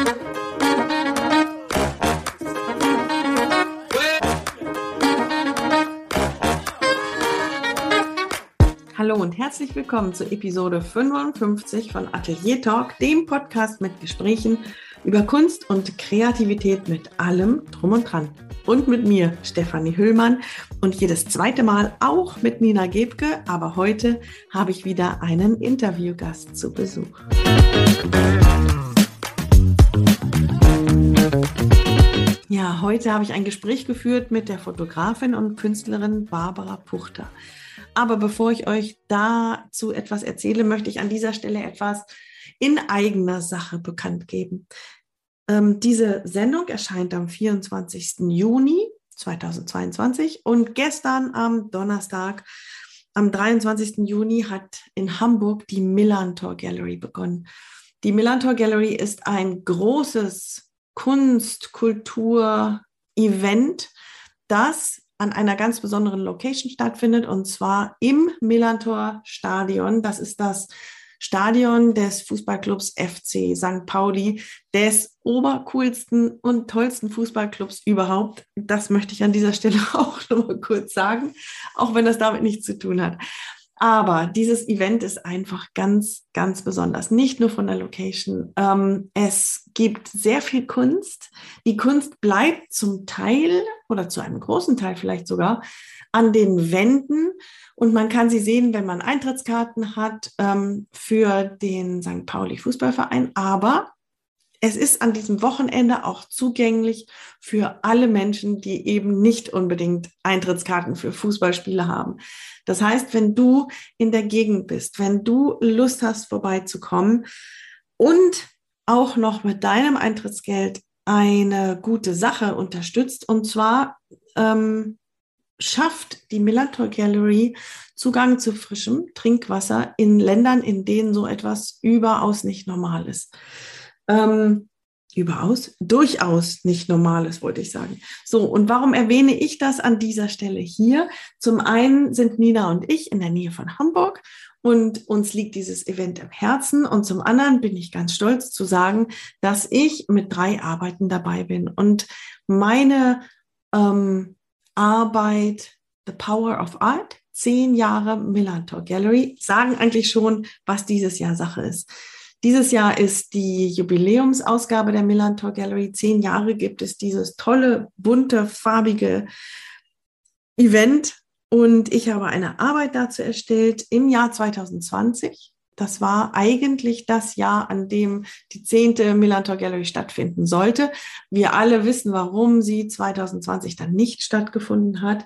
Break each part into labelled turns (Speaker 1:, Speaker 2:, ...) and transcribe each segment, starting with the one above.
Speaker 1: Hallo und herzlich willkommen zur Episode 55 von Atelier Talk, dem Podcast mit Gesprächen über Kunst und Kreativität mit allem drum und dran. Und mit mir, Stefanie Hüllmann, und jedes zweite Mal auch mit Nina Gebke, aber heute habe ich wieder einen Interviewgast zu Besuch. Ja, heute habe ich ein Gespräch geführt mit der Fotografin und Künstlerin Barbara Puchter. Aber bevor ich euch dazu etwas erzähle, möchte ich an dieser Stelle etwas in eigener Sache bekannt geben. Diese Sendung erscheint am 24. Juni 2022 und gestern am Donnerstag, am 23. Juni, hat in Hamburg die Millantor Gallery begonnen. Die Millantor Gallery ist ein großes Kunst-, Kultur-, Event, das an einer ganz besonderen Location stattfindet, und zwar im Millantor Stadion. Das ist das Stadion des Fußballclubs FC St. Pauli, des obercoolsten und tollsten Fußballclubs überhaupt. Das möchte ich an dieser Stelle auch noch mal kurz sagen, auch wenn das damit nichts zu tun hat. Aber dieses Event ist einfach ganz, ganz besonders. Nicht nur von der Location. Es gibt sehr viel Kunst. Die Kunst bleibt zum Teil oder zu einem großen Teil vielleicht sogar an den Wänden. Und man kann sie sehen, wenn man Eintrittskarten hat für den St. Pauli Fußballverein. Aber es ist an diesem Wochenende auch zugänglich für alle Menschen, die eben nicht unbedingt Eintrittskarten für Fußballspiele haben. Das heißt, wenn du in der Gegend bist, wenn du Lust hast, vorbeizukommen und auch noch mit deinem Eintrittsgeld eine gute Sache unterstützt, und zwar schafft die Millantor Gallery Zugang zu frischem Trinkwasser in Ländern, in denen so etwas überaus nicht normal ist. Durchaus nicht Normales, wollte ich sagen. So, und warum erwähne ich das an dieser Stelle hier? Zum einen sind Nina und ich in der Nähe von Hamburg und uns liegt dieses Event am Herzen. Und zum anderen bin ich ganz stolz zu sagen, dass ich mit 3 Arbeiten dabei bin. Und meine Arbeit, The Power of Art, 10 Jahre Millantor Gallery, sagen eigentlich schon, was dieses Jahr Sache ist. Dieses Jahr ist die Jubiläumsausgabe der Millantor Gallery. 10 Jahre gibt es dieses tolle, bunte, farbige Event. Und ich habe eine Arbeit dazu erstellt im Jahr 2020. Das war eigentlich das Jahr, an dem die 10. Millantor Gallery stattfinden sollte. Wir alle wissen, warum sie 2020 dann nicht stattgefunden hat.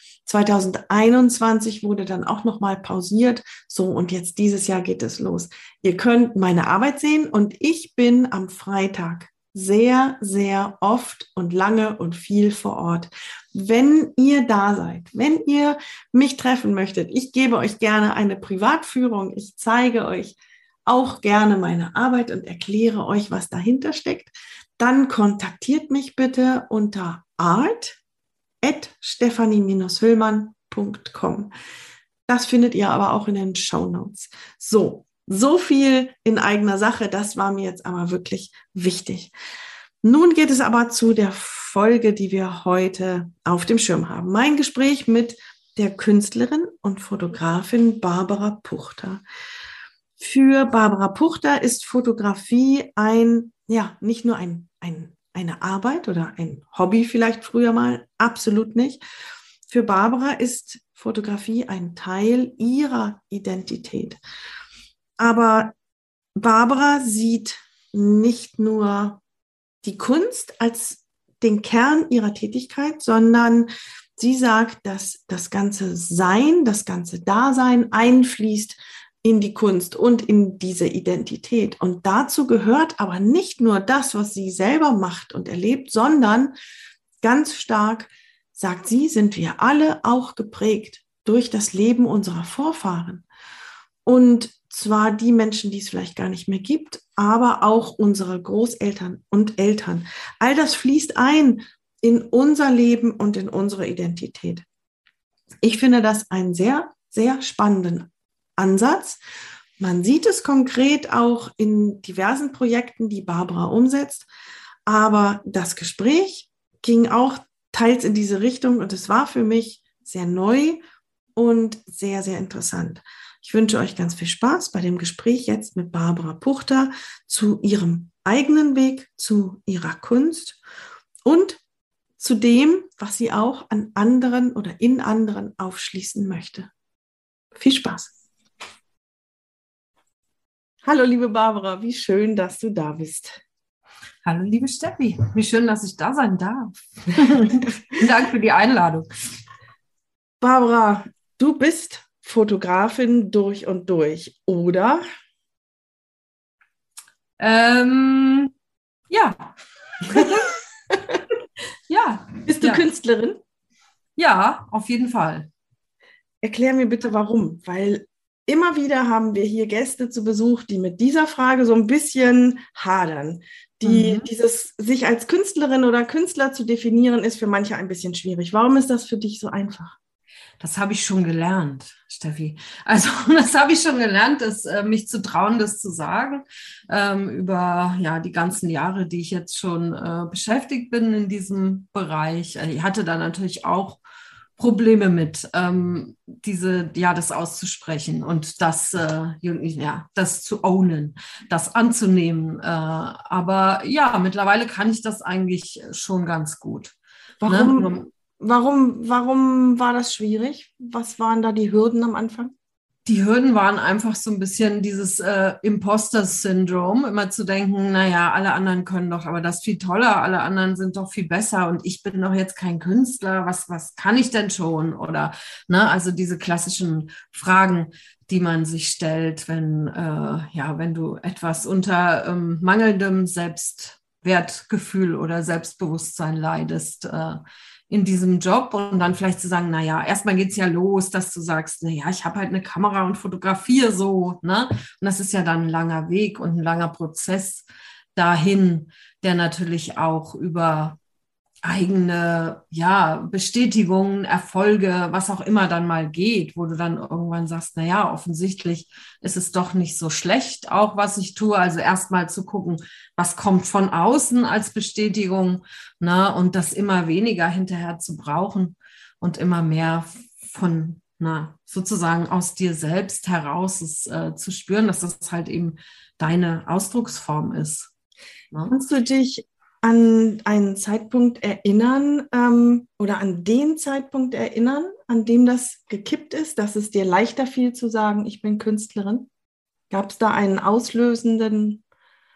Speaker 1: 2021 wurde dann auch nochmal pausiert. So, und jetzt dieses Jahr geht es los. Ihr könnt meine Arbeit sehen und ich bin am Freitag sehr, sehr oft und lange und viel vor Ort. Wenn ihr da seid, wenn ihr mich treffen möchtet, ich gebe euch gerne eine Privatführung. Ich zeige euch auch gerne meine Arbeit und erkläre euch, was dahinter steckt. Dann kontaktiert mich bitte unter art@stefanie-hüllmann.com. Das findet ihr aber auch in den Shownotes. So viel in eigener Sache. Das war mir jetzt aber wirklich wichtig. Nun geht es aber zu der Folge, die wir heute auf dem Schirm haben. Mein Gespräch mit der Künstlerin und Fotografin Barbara Puchter. Für Barbara Puchter ist Fotografie nicht nur eine Arbeit oder ein Hobby vielleicht früher mal, absolut nicht. Für Barbara ist Fotografie ein Teil ihrer Identität. Aber Barbara sieht nicht nur die Kunst als den Kern ihrer Tätigkeit, sondern sie sagt, dass das ganze Sein, das ganze Dasein einfließt in die Kunst und in diese Identität. Und dazu gehört aber nicht nur das, was sie selber macht und erlebt, sondern ganz stark, sagt sie, sind wir alle auch geprägt durch das Leben unserer Vorfahren. Und zwar die Menschen, die es vielleicht gar nicht mehr gibt, aber auch unsere Großeltern und Eltern. All das fließt ein in unser Leben und in unsere Identität. Ich finde das einen sehr, sehr spannenden Ansatz Man sieht es konkret auch in diversen Projekten, die Barbara umsetzt. Aber das Gespräch ging auch teils in diese Richtung und es war für mich sehr neu und sehr, sehr interessant. Ich wünsche euch ganz viel Spaß bei dem Gespräch jetzt mit Barbara Puchter zu ihrem eigenen Weg, zu ihrer Kunst und zu dem, was sie auch an anderen oder in anderen aufschließen möchte. Viel Spaß! Hallo, liebe Barbara, wie schön, dass du da bist.
Speaker 2: Hallo, liebe Steffi. Wie schön, dass ich da sein darf. Vielen Dank für die Einladung.
Speaker 1: Barbara, du bist Fotografin durch und durch, oder?
Speaker 2: Ja. Ja.
Speaker 1: Bist du Künstlerin?
Speaker 2: Ja, auf jeden Fall.
Speaker 1: Erklär mir bitte, warum. Weil immer wieder haben wir hier Gäste zu Besuch, die mit dieser Frage so ein bisschen hadern. Dieses sich als Künstlerin oder Künstler zu definieren, ist für manche ein bisschen schwierig. Warum ist das für dich so einfach?
Speaker 2: Das habe ich schon gelernt, Steffi. Also das habe ich schon gelernt, mich zu trauen, das zu sagen, über die ganzen Jahre, die ich jetzt schon beschäftigt bin in diesem Bereich. Ich hatte da natürlich auch Probleme mit, das auszusprechen und das zu ownen, das anzunehmen. Aber ja, mittlerweile kann ich das eigentlich schon ganz gut.
Speaker 1: Warum war das schwierig? Was waren da die Hürden am Anfang?
Speaker 2: Die Hürden waren einfach so ein bisschen dieses Imposter-Syndrom, immer zu denken, naja, alle anderen können doch, aber das ist viel toller, alle anderen sind doch viel besser und ich bin doch jetzt kein Künstler, was kann ich denn schon? Oder, also diese klassischen Fragen, die man sich stellt, wenn du etwas unter mangelndem Selbstwertgefühl oder Selbstbewusstsein leidest, in diesem Job und dann vielleicht zu sagen, naja, erstmal geht es ja los, dass du sagst, naja, ich habe halt eine Kamera und fotografiere so, ne? Und das ist ja dann ein langer Weg und ein langer Prozess dahin, der natürlich auch über eigene Bestätigungen, Erfolge, was auch immer dann mal geht, wo du dann irgendwann sagst, naja, offensichtlich ist es doch nicht so schlecht, auch was ich tue. Also erstmal zu gucken, was kommt von außen als Bestätigung, und das immer weniger hinterher zu brauchen und immer mehr von, sozusagen aus dir selbst heraus zu spüren, dass das halt eben deine Ausdrucksform ist.
Speaker 1: Kannst du dich an einen Zeitpunkt erinnern oder an den Zeitpunkt erinnern, an dem das gekippt ist, dass es dir leichter fiel zu sagen, ich bin Künstlerin? Gab es da einen auslösenden?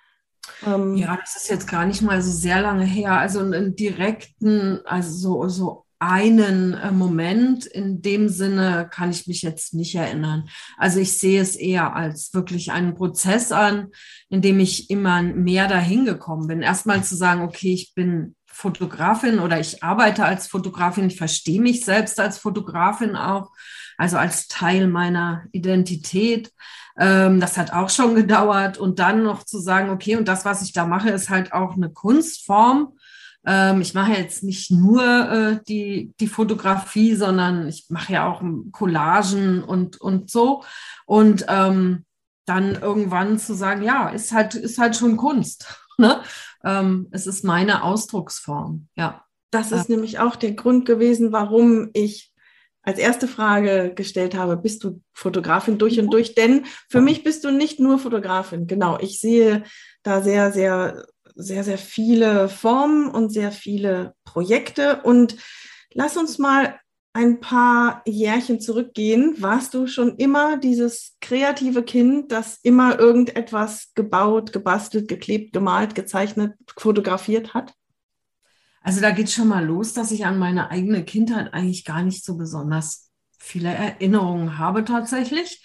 Speaker 2: Ja, das ist jetzt gar nicht mal so sehr lange her. Also einen direkten, also so einen Moment in dem Sinne kann ich mich jetzt nicht erinnern. Also ich sehe es eher als wirklich einen Prozess an, in dem ich immer mehr dahin gekommen bin. Erstmal zu sagen, okay, ich bin Fotografin oder ich arbeite als Fotografin, ich verstehe mich selbst als Fotografin auch, also als Teil meiner Identität. Das hat auch schon gedauert. Und dann noch zu sagen, okay, und das, was ich da mache, ist halt auch eine Kunstform. Ich mache jetzt nicht nur die Fotografie, sondern ich mache ja auch Collagen und so. Und dann irgendwann zu sagen, ja, ist halt schon Kunst. Ne? Es ist meine Ausdrucksform, ja.
Speaker 1: Das ist nämlich auch der Grund gewesen, warum ich als erste Frage gestellt habe, bist du Fotografin durch und durch? Denn für mich bist du nicht nur Fotografin. Genau, ich sehe da sehr, sehr, sehr, sehr viele Formen und sehr viele Projekte. Und lass uns mal ein paar Jährchen zurückgehen. Warst du schon immer dieses kreative Kind, das immer irgendetwas gebaut, gebastelt, geklebt, gemalt, gezeichnet, fotografiert hat?
Speaker 2: Also da geht es schon mal los, dass ich an meine eigene Kindheit eigentlich gar nicht so besonders viele Erinnerungen habe tatsächlich.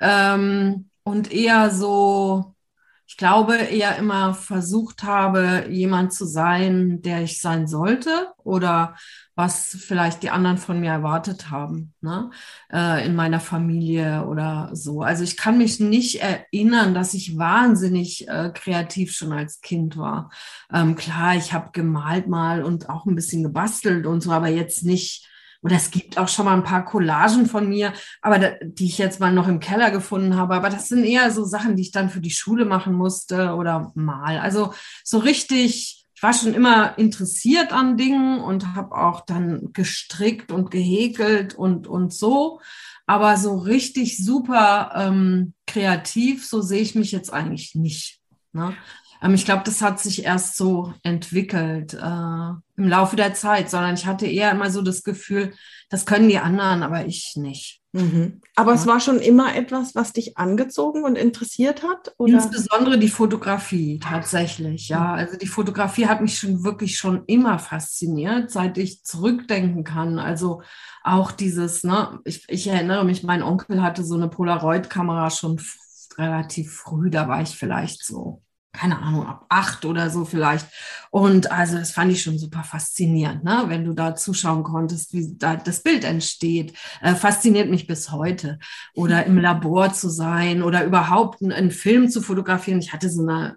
Speaker 2: Und eher so, ich glaube, eher immer versucht habe, jemand zu sein, der ich sein sollte oder was vielleicht die anderen von mir erwartet haben, ne? In meiner Familie oder so. Also ich kann mich nicht erinnern, dass ich wahnsinnig kreativ schon als Kind war. Klar, ich habe gemalt mal und auch ein bisschen gebastelt und so, aber jetzt nicht Oder es gibt auch schon mal ein paar Collagen von mir, aber die ich jetzt mal noch im Keller gefunden habe. Aber das sind eher so Sachen, die ich dann für die Schule machen musste oder mal. Also so richtig, ich war schon immer interessiert an Dingen und habe auch dann gestrickt und gehäkelt und so. Aber so richtig super kreativ, so sehe ich mich jetzt eigentlich nicht. Ne? Ich glaube, das hat sich erst so entwickelt im Laufe der Zeit, sondern ich hatte eher immer so das Gefühl, das können die anderen, aber ich nicht.
Speaker 1: Mhm. Aber es war schon immer etwas, was dich angezogen und interessiert hat, oder?
Speaker 2: Insbesondere die Fotografie tatsächlich, ja. Also die Fotografie hat mich schon immer fasziniert, seit ich zurückdenken kann. Also auch dieses, ne, ich erinnere mich, mein Onkel hatte so eine Polaroid-Kamera schon relativ früh, da war ich vielleicht so, keine Ahnung, ab 8 oder so vielleicht. Und also das fand ich schon super faszinierend, ne? Wenn du da zuschauen konntest, wie da das Bild entsteht. Fasziniert mich bis heute. Oder im Labor zu sein oder überhaupt einen Film zu fotografieren. Ich hatte so eine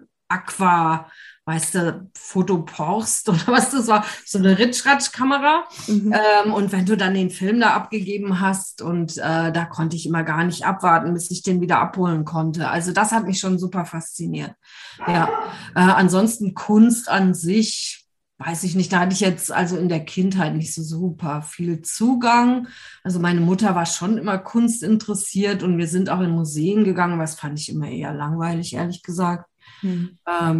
Speaker 2: weißt du, Fotoporst oder was das war, so eine Ritschratsch-Kamera.
Speaker 1: Mhm.
Speaker 2: Und wenn du dann den Film da abgegeben hast und da konnte ich immer gar nicht abwarten, bis ich den wieder abholen konnte. Also das hat mich schon super fasziniert. Ja, ansonsten Kunst an sich, weiß ich nicht, da hatte ich jetzt also in der Kindheit nicht so super viel Zugang. Also meine Mutter war schon immer Kunst interessiert und wir sind auch in Museen gegangen, was fand ich immer eher langweilig, ehrlich gesagt.
Speaker 1: Mhm.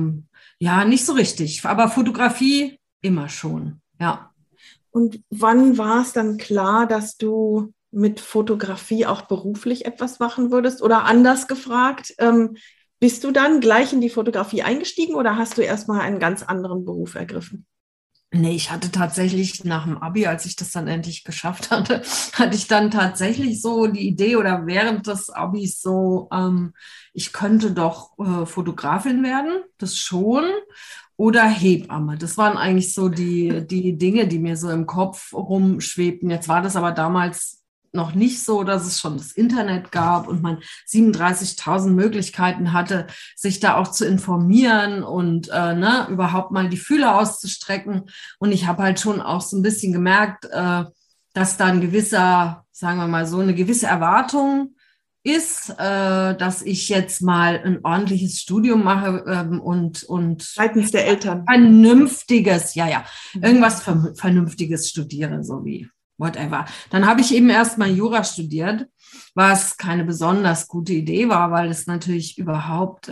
Speaker 2: Ja, nicht so richtig, aber Fotografie immer schon, ja.
Speaker 1: Und wann war es dann klar, dass du mit Fotografie auch beruflich etwas machen würdest? Oder anders gefragt, bist du dann gleich in die Fotografie eingestiegen oder hast du erstmal einen ganz anderen Beruf ergriffen?
Speaker 2: Nee, ich hatte tatsächlich nach dem Abi, als ich das dann endlich geschafft hatte, hatte ich dann tatsächlich so die Idee oder während des Abis so, ich könnte doch Fotografin werden, das schon, oder Hebamme. Das waren eigentlich so die Dinge, die mir so im Kopf rumschwebten. Jetzt war das aber damals noch nicht so, dass es schon das Internet gab und man 37.000 Möglichkeiten hatte, sich da auch zu informieren und ne, überhaupt mal die Fühler auszustrecken. Und ich habe halt schon auch so ein bisschen gemerkt, dass da ein gewisser, sagen wir mal so, eine gewisse Erwartung ist, dass ich jetzt mal ein ordentliches Studium mache und
Speaker 1: Seitens der Eltern.
Speaker 2: vernünftiges, irgendwas Vernünftiges studiere, so wie whatever. Dann habe ich eben erstmal Jura studiert, was keine besonders gute Idee war, weil es natürlich überhaupt,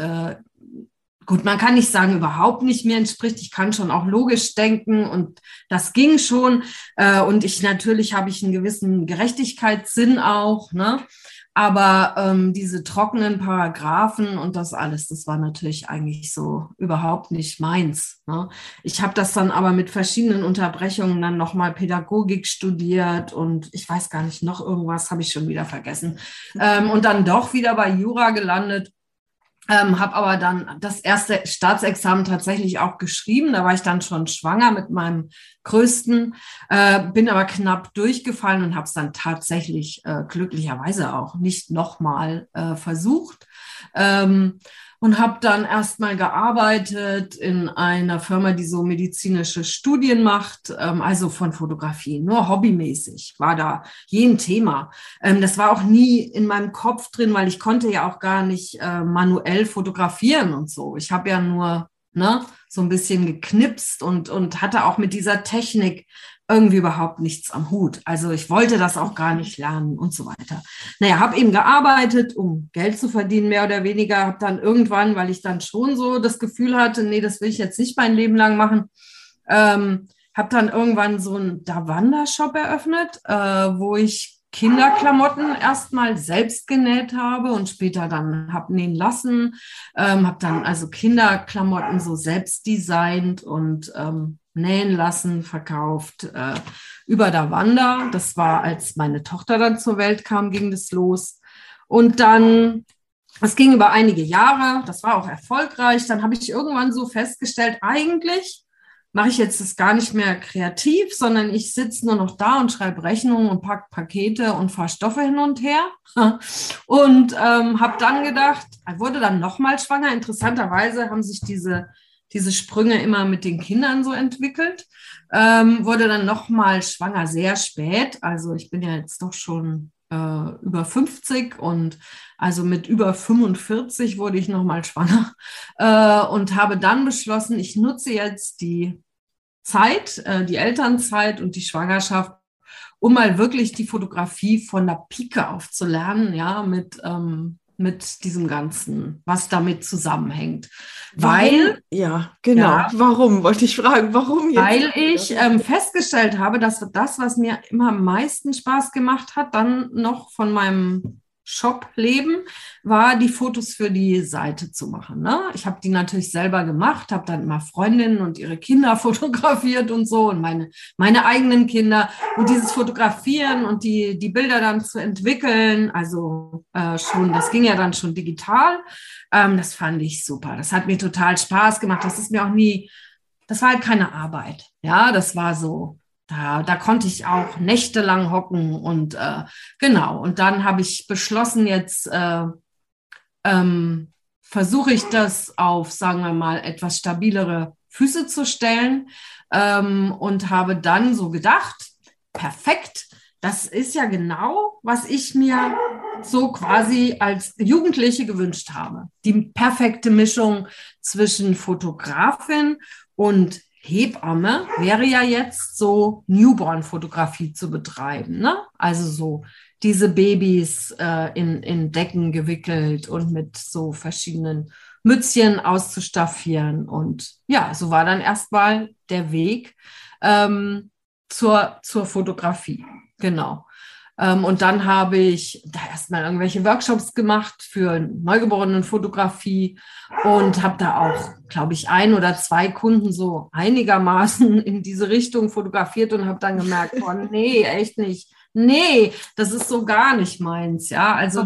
Speaker 2: gut, man kann nicht sagen, überhaupt nicht mir entspricht. Ich kann schon auch logisch denken und das ging schon. Und natürlich habe ich einen gewissen Gerechtigkeitssinn auch, ne? Aber diese trockenen Paragraphen und das alles, das war natürlich eigentlich so überhaupt nicht meins. Ne? Ich habe das dann aber mit verschiedenen Unterbrechungen dann nochmal Pädagogik studiert und ich weiß gar nicht, noch irgendwas habe ich schon wieder vergessen. Und dann doch wieder bei Jura gelandet. Habe aber dann das erste Staatsexamen tatsächlich auch geschrieben. Da war ich dann schon schwanger mit meinem Größten, bin aber knapp durchgefallen und habe es dann tatsächlich glücklicherweise auch nicht nochmal versucht. Und habe dann erstmal gearbeitet in einer Firma, die so medizinische Studien macht, also von Fotografie, nur hobbymäßig war da je ein Thema. Das war auch nie in meinem Kopf drin, weil ich konnte ja auch gar nicht manuell fotografieren und so. Ich habe ja nur so ein bisschen geknipst und hatte auch mit dieser Technik irgendwie überhaupt nichts am Hut. Also ich wollte das auch gar nicht lernen und so weiter. Naja, habe eben gearbeitet, um Geld zu verdienen, mehr oder weniger. Habe dann irgendwann, weil ich dann schon so das Gefühl hatte, nee, das will ich jetzt nicht mein Leben lang machen, habe dann irgendwann so einen Davanda-Shop eröffnet, wo ich Kinderklamotten erstmal selbst genäht habe und später dann habe nähen lassen. Habe dann also Kinderklamotten so selbst designt und nähen lassen, verkauft über Davanda. Das war, als meine Tochter dann zur Welt kam, ging das los. Und dann, es ging über einige Jahre, das war auch erfolgreich. Dann habe ich irgendwann so festgestellt, eigentlich mache ich jetzt das gar nicht mehr kreativ, sondern ich sitze nur noch da und schreibe Rechnungen und packe Pakete und fahre Stoffe hin und her. Und habe dann gedacht, wurde dann nochmal schwanger. Interessanterweise haben sich diese diese Sprünge immer mit den Kindern so entwickelt. Wurde dann nochmal schwanger, sehr spät. Also ich bin ja jetzt doch schon über 50 und also mit über 45 wurde ich nochmal schwanger und habe dann beschlossen, ich nutze jetzt die Zeit, die Elternzeit und die Schwangerschaft, um mal wirklich die Fotografie von der Pike auf zu lernen, ja, mit diesem Ganzen, was damit zusammenhängt.
Speaker 1: Weil, ja, genau. Ja, warum, wollte ich fragen, warum jetzt?
Speaker 2: Weil ich festgestellt habe, dass das, was mir immer am meisten Spaß gemacht hat, dann noch von meinem Shop-Leben, war, die Fotos für die Seite zu machen. Ne? Ich habe die natürlich selber gemacht, habe dann immer Freundinnen und ihre Kinder fotografiert und so und meine eigenen Kinder. Und dieses Fotografieren und die Bilder dann zu entwickeln, also das ging ja dann schon digital, das fand ich super. Das hat mir total Spaß gemacht. Das war halt keine Arbeit. Ja, das war so. Da konnte ich auch nächtelang hocken und genau. Und dann habe ich beschlossen, jetzt versuche ich das auf, sagen wir mal, etwas stabilere Füße zu stellen und habe dann so gedacht, perfekt, das ist ja genau, was ich mir so quasi als Jugendliche gewünscht habe. Die perfekte Mischung zwischen Fotografin und Hebamme wäre ja jetzt so Newborn-Fotografie zu betreiben, ne? Also so diese Babys in Decken gewickelt und mit so verschiedenen Mützchen auszustaffieren. Und ja, so war dann erstmal der Weg zur Fotografie. Genau. Und dann habe ich da erstmal irgendwelche Workshops gemacht für Neugeborenenfotografie und habe da auch, glaube ich, 1 oder 2 Kunden so einigermaßen in diese Richtung fotografiert und habe dann gemerkt, oh nee, echt nicht. Nee, das ist so gar nicht meins. Ja, also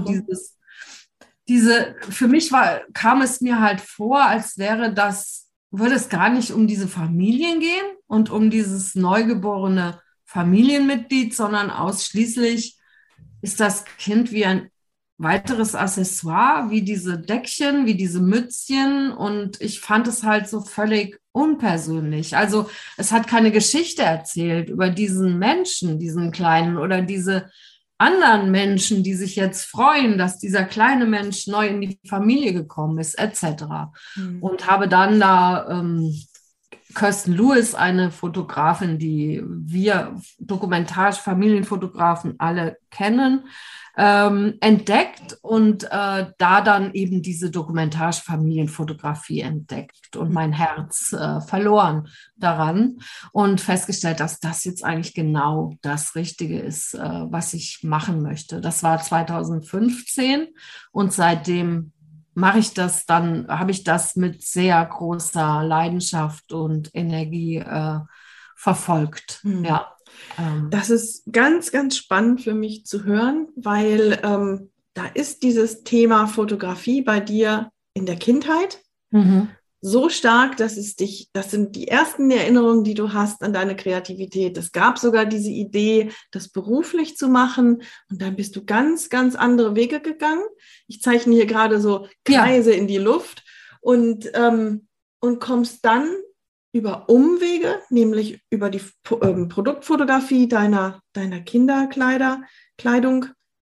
Speaker 2: für mich kam es mir halt vor, als würde es gar nicht um diese Familien gehen und um dieses neugeborene Familienmitglied, sondern ausschließlich ist das Kind wie ein weiteres Accessoire, wie diese Deckchen, wie diese Mützchen, und ich fand es halt so völlig unpersönlich. Also es hat keine Geschichte erzählt über diesen Menschen, diesen kleinen, oder diese anderen Menschen, die sich jetzt freuen, dass dieser kleine Mensch neu in die Familie gekommen ist, etc. Und habe dann da Kirsten Lewis, eine Fotografin, die wir Dokumentar-Familienfotografen alle kennen, entdeckt und da dann eben diese Dokumentar-Familienfotografie entdeckt und mein Herz verloren daran und festgestellt, dass das jetzt eigentlich genau das Richtige ist, was ich machen möchte. Das war 2015 und seitdem habe ich das mit sehr großer Leidenschaft und Energie verfolgt. Ja.
Speaker 1: Das ist ganz, ganz spannend für mich zu hören, weil da ist dieses Thema Fotografie bei dir in der Kindheit so stark, das sind die ersten Erinnerungen, die du hast an deine Kreativität. Es gab sogar diese Idee, das beruflich zu machen, und dann bist du ganz, ganz andere Wege gegangen. Ich zeichne hier gerade so Kreise in die Luft und kommst dann über Umwege, nämlich über die Produktfotografie deiner Kinderkleidung,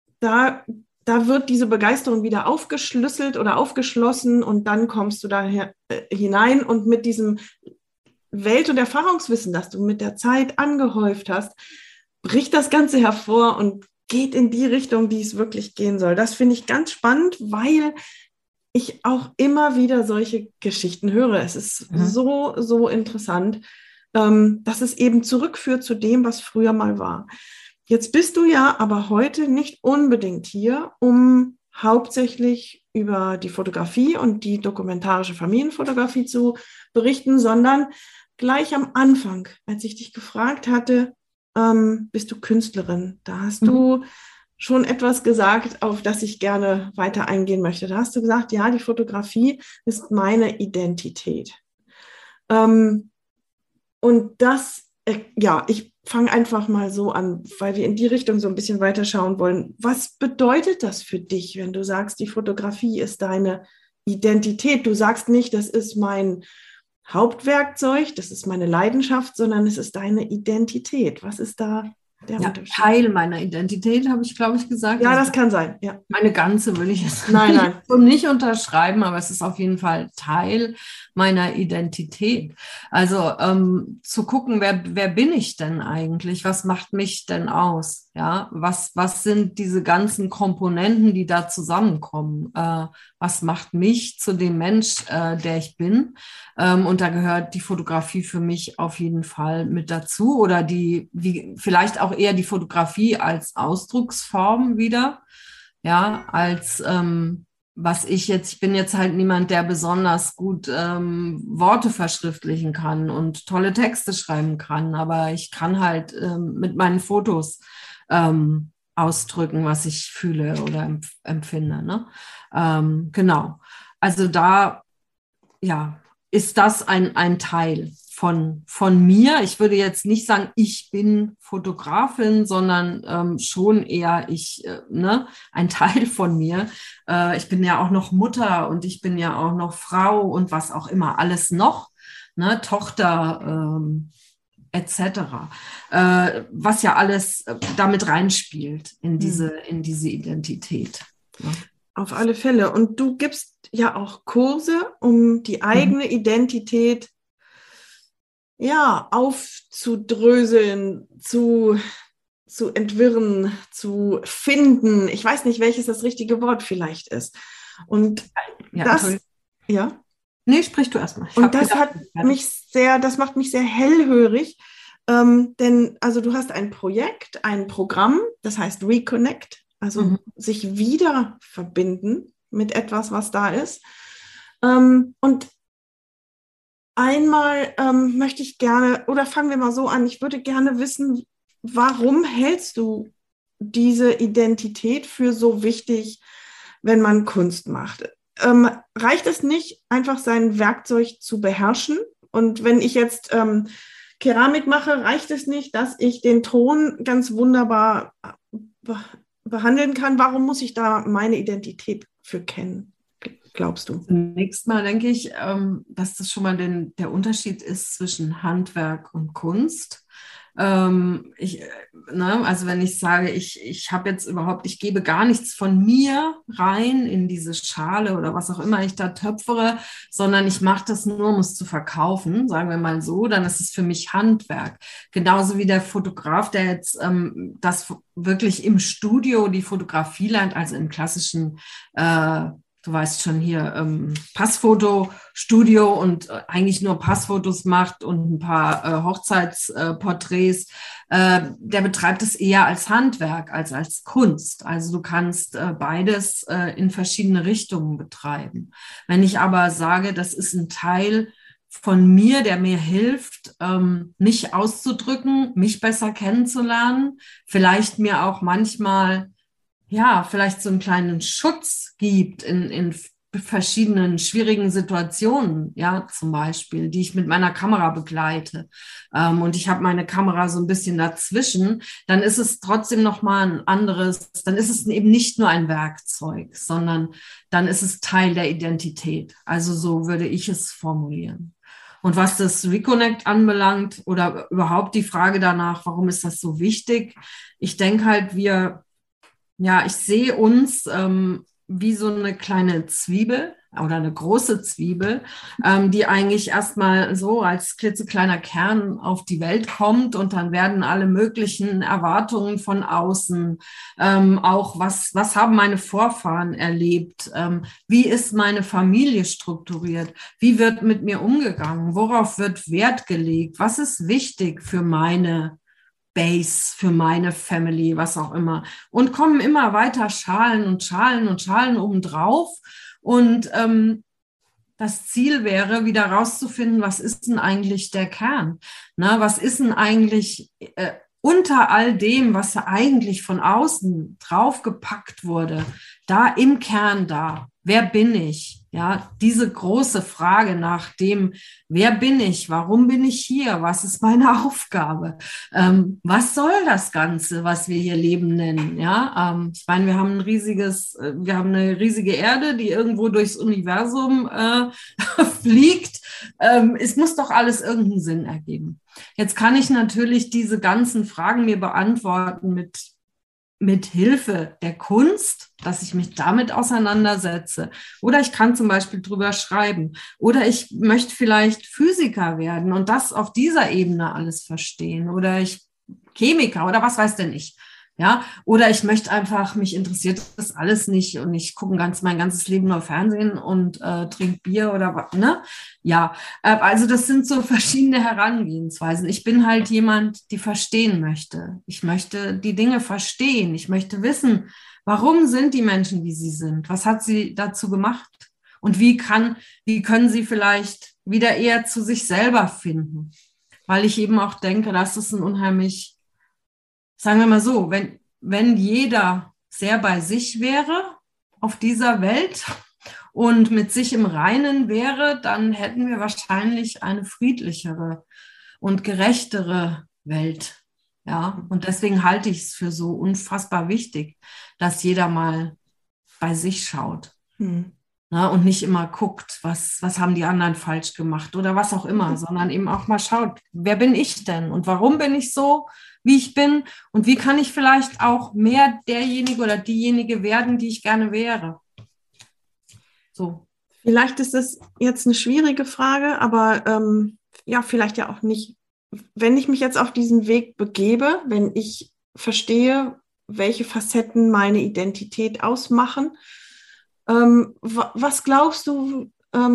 Speaker 1: da wird diese Begeisterung wieder aufgeschlüsselt oder aufgeschlossen, und dann kommst du da hinein und mit diesem Welt- und Erfahrungswissen, das du mit der Zeit angehäuft hast, bricht das Ganze hervor und geht in die Richtung, die es wirklich gehen soll. Das finde ich ganz spannend, weil ich auch immer wieder solche Geschichten höre. Es ist so, so interessant, dass es eben zurückführt zu dem, was früher mal war. Jetzt bist du ja aber heute nicht unbedingt hier, um hauptsächlich über die Fotografie und die dokumentarische Familienfotografie zu berichten, sondern gleich am Anfang, als ich dich gefragt hatte, bist du Künstlerin. Da hast du schon etwas gesagt, auf das ich gerne weiter eingehen möchte. Da hast du gesagt, ja, die Fotografie ist meine Identität. Und das, ich fange einfach mal so an, weil wir in die Richtung so ein bisschen weiter schauen wollen. Was bedeutet das für dich, wenn du sagst, die Fotografie ist deine Identität? Du sagst nicht, das ist mein Hauptwerkzeug, das ist meine Leidenschaft, sondern es ist deine Identität. Was ist da der Unterschied?
Speaker 2: Teil meiner Identität, habe ich, glaube ich, gesagt.
Speaker 1: Ja, das kann sein, ja.
Speaker 2: Meine ganze will ich jetzt
Speaker 1: nein.
Speaker 2: nicht unterschreiben, aber es ist auf jeden Fall Teil meiner Identität. Also zu gucken, wer bin ich denn eigentlich? Was macht mich denn aus? Ja, was sind diese ganzen Komponenten, die da zusammenkommen? Was macht mich zu dem Mensch, der ich bin? Und da gehört die Fotografie für mich auf jeden Fall mit dazu oder vielleicht auch eher die Fotografie als Ausdrucksform wieder. Ja, als ich bin jetzt halt niemand, der besonders gut Worte verschriftlichen kann und tolle Texte schreiben kann, aber ich kann halt mit meinen Fotos ausdrücken, was ich fühle oder empfinde. Ne? Genau. Also da, ja, ist das ein Teil von mir. Ich würde jetzt nicht sagen, ich bin Fotografin, sondern schon eher ein Teil von mir. Ich bin ja auch noch Mutter und ich bin ja auch noch Frau und was auch immer, alles noch, ne, Tochter etc. Was ja alles damit reinspielt in diese Identität. Ja.
Speaker 1: Auf alle Fälle. Und du gibst ja auch Kurse, um die eigene Identität aufzudröseln, zu entwirren, zu finden. Ich weiß nicht, welches das richtige Wort vielleicht ist. Und ja.
Speaker 2: Nee, sprich du erstmal.
Speaker 1: Und das macht mich sehr hellhörig. Denn also du hast ein Projekt, ein Programm, das heißt Reconnect, also sich wieder verbinden mit etwas, was da ist. Und einmal möchte ich gerne, oder fangen wir mal so an, ich würde gerne wissen, warum hältst du diese Identität für so wichtig, wenn man Kunst macht? Reicht es nicht, einfach sein Werkzeug zu beherrschen? Und wenn ich jetzt Keramik mache, reicht es nicht, dass ich den Ton ganz wunderbar behandeln kann? Warum muss ich da meine Identität für kennen, glaubst du?
Speaker 2: Zunächst mal denke ich, dass das schon mal der Unterschied ist zwischen Handwerk und Kunst. Also wenn ich sage, ich gebe gar nichts von mir rein in diese Schale oder was auch immer ich da töpfere, sondern ich mache das nur, um es zu verkaufen, sagen wir mal so, dann ist es für mich Handwerk. Genauso wie der Fotograf, der jetzt das wirklich im Studio die Fotografie lernt, also im klassischen du weißt schon hier, Passfotostudio und eigentlich nur Passfotos macht und ein paar Hochzeitsporträts, der betreibt es eher als Handwerk als Kunst. Also du kannst beides in verschiedene Richtungen betreiben. Wenn ich aber sage, das ist ein Teil von mir, der mir hilft, mich auszudrücken, mich besser kennenzulernen, vielleicht mir auch manchmal vielleicht so einen kleinen Schutz gibt in verschiedenen schwierigen Situationen, ja, zum Beispiel, die ich mit meiner Kamera begleite. Und ich habe meine Kamera so ein bisschen dazwischen, dann ist es trotzdem nochmal ein anderes, dann ist es eben nicht nur ein Werkzeug, sondern dann ist es Teil der Identität. Also so würde ich es formulieren. Und was das Reconnect anbelangt oder überhaupt die Frage danach, warum ist das so wichtig? Ich denke halt, ich sehe uns wie so eine kleine Zwiebel oder eine große Zwiebel, die eigentlich erstmal so als klitzekleiner Kern auf die Welt kommt und dann werden alle möglichen Erwartungen von außen, auch was haben meine Vorfahren erlebt, wie ist meine Familie strukturiert, wie wird mit mir umgegangen, worauf wird Wert gelegt, was ist wichtig für meine Base, für meine Family, was auch immer. Und kommen immer weiter Schalen und Schalen und Schalen obendrauf. Und das Ziel wäre, wieder rauszufinden, was ist denn eigentlich der Kern? Na, was ist denn eigentlich unter all dem, was eigentlich von außen draufgepackt wurde, da im Kern da? Wer bin ich? Ja, diese große Frage nach dem, wer bin ich? Warum bin ich hier? Was ist meine Aufgabe? Was soll das Ganze, was wir hier Leben nennen? Ja, ich meine, wir haben eine riesige Erde, die irgendwo durchs Universum fliegt. Es muss doch alles irgendeinen Sinn ergeben. Jetzt kann ich natürlich diese ganzen Fragen mir beantworten mit Hilfe der Kunst, dass ich mich damit auseinandersetze. Oder ich kann zum Beispiel drüber schreiben. Oder ich möchte vielleicht Physiker werden und das auf dieser Ebene alles verstehen. Oder ich Chemiker oder was weiß denn ich. Ja, oder ich möchte einfach, mich interessiert das alles nicht und ich gucke mein ganzes Leben nur Fernsehen und trinke Bier oder was, ne? Ja, also das sind so verschiedene Herangehensweisen. Ich bin halt jemand, die verstehen möchte. Ich möchte die Dinge verstehen. Ich möchte wissen, warum sind die Menschen, wie sie sind? Was hat sie dazu gemacht? Und wie können sie vielleicht wieder eher zu sich selber finden? Weil ich eben auch denke, das ist ein unheimlich, sagen wir mal so, wenn jeder sehr bei sich wäre auf dieser Welt und mit sich im Reinen wäre, dann hätten wir wahrscheinlich eine friedlichere und gerechtere Welt. Ja, und deswegen halte ich es für so unfassbar wichtig, dass jeder mal bei sich schaut. Na, und nicht immer guckt, was haben die anderen falsch gemacht oder was auch immer, sondern eben auch mal schaut, wer bin ich denn und warum bin ich so, wie ich bin und wie kann ich vielleicht auch mehr derjenige oder diejenige werden, die ich gerne wäre. So.
Speaker 1: Vielleicht ist es jetzt eine schwierige Frage, aber ja, vielleicht ja auch nicht. Wenn ich mich jetzt auf diesen Weg begebe, wenn ich verstehe, welche Facetten meine Identität ausmachen, was glaubst du,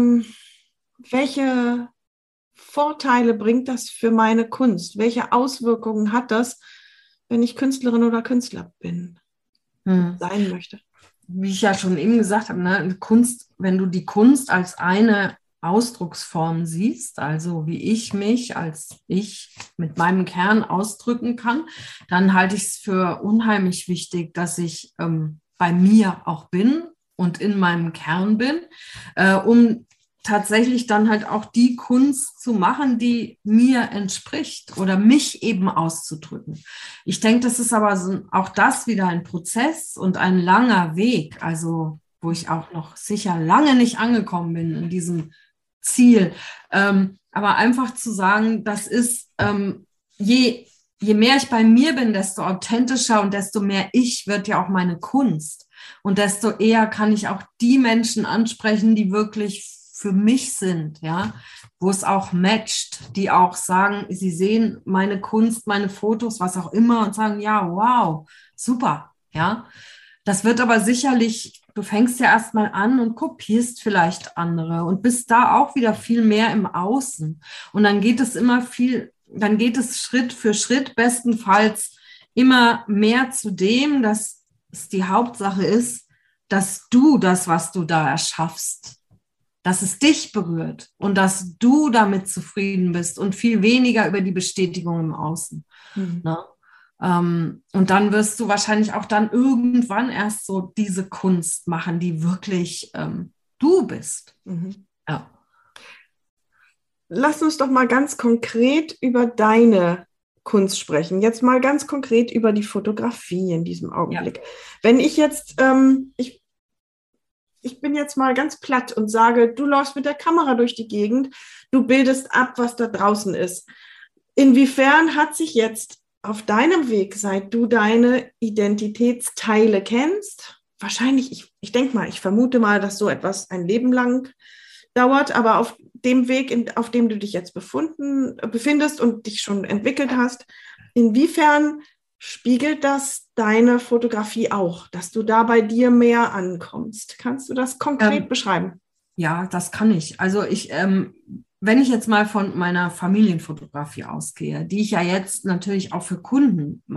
Speaker 1: welche Vorteile bringt das für meine Kunst? Welche Auswirkungen hat das, wenn ich Künstlerin oder Künstler bin, sein möchte?
Speaker 2: Wie ich ja schon eben gesagt habe, ne, Kunst, wenn du die Kunst als eine Ausdrucksform siehst, also wie ich mich als ich mit meinem Kern ausdrücken kann, dann halte ich es für unheimlich wichtig, dass ich bei mir auch bin und in meinem Kern bin, um tatsächlich dann halt auch die Kunst zu machen, die mir entspricht oder mich eben auszudrücken. Ich denke, das ist aber auch das wieder ein Prozess und ein langer Weg, also wo ich auch noch sicher lange nicht angekommen bin in diesem Ziel. Aber einfach zu sagen, das ist, je mehr ich bei mir bin, desto authentischer und desto mehr ich wird ja auch meine Kunst. Und desto eher kann ich auch die Menschen ansprechen, die wirklich für mich sind, ja, wo es auch matcht, die auch sagen, sie sehen meine Kunst, meine Fotos, was auch immer und sagen, ja, wow, super, ja. Das wird aber sicherlich, du fängst ja erstmal an und kopierst vielleicht andere und bist da auch wieder viel mehr im Außen. Und dann geht es dann geht es Schritt für Schritt bestenfalls immer mehr zu dem, dass es die Hauptsache ist, dass du das, was du da erschaffst, dass es dich berührt und dass du damit zufrieden bist und viel weniger über die Bestätigung im Außen. Ne? Und dann wirst du wahrscheinlich auch dann irgendwann erst so diese Kunst machen, die wirklich du bist. Ja.
Speaker 1: Lass uns doch mal ganz konkret über deine Kunst sprechen. Jetzt mal ganz konkret über die Fotografie in diesem Augenblick. Ja. Wenn ich jetzt, ich bin jetzt mal ganz platt und sage, du läufst mit der Kamera durch die Gegend, du bildest ab, was da draußen ist. Inwiefern hat sich jetzt auf deinem Weg, seit du deine Identitätsteile kennst, wahrscheinlich, ich denke mal, ich vermute mal, dass so etwas ein Leben lang dauert, aber auf dem Weg, auf dem du dich jetzt befindest und dich schon entwickelt hast, inwiefern spiegelt das deine Fotografie auch, dass du da bei dir mehr ankommst? Kannst du das konkret beschreiben?
Speaker 2: Ja, das kann ich. Also wenn ich jetzt mal von meiner Familienfotografie ausgehe, die ich ja jetzt natürlich auch für Kunden mache,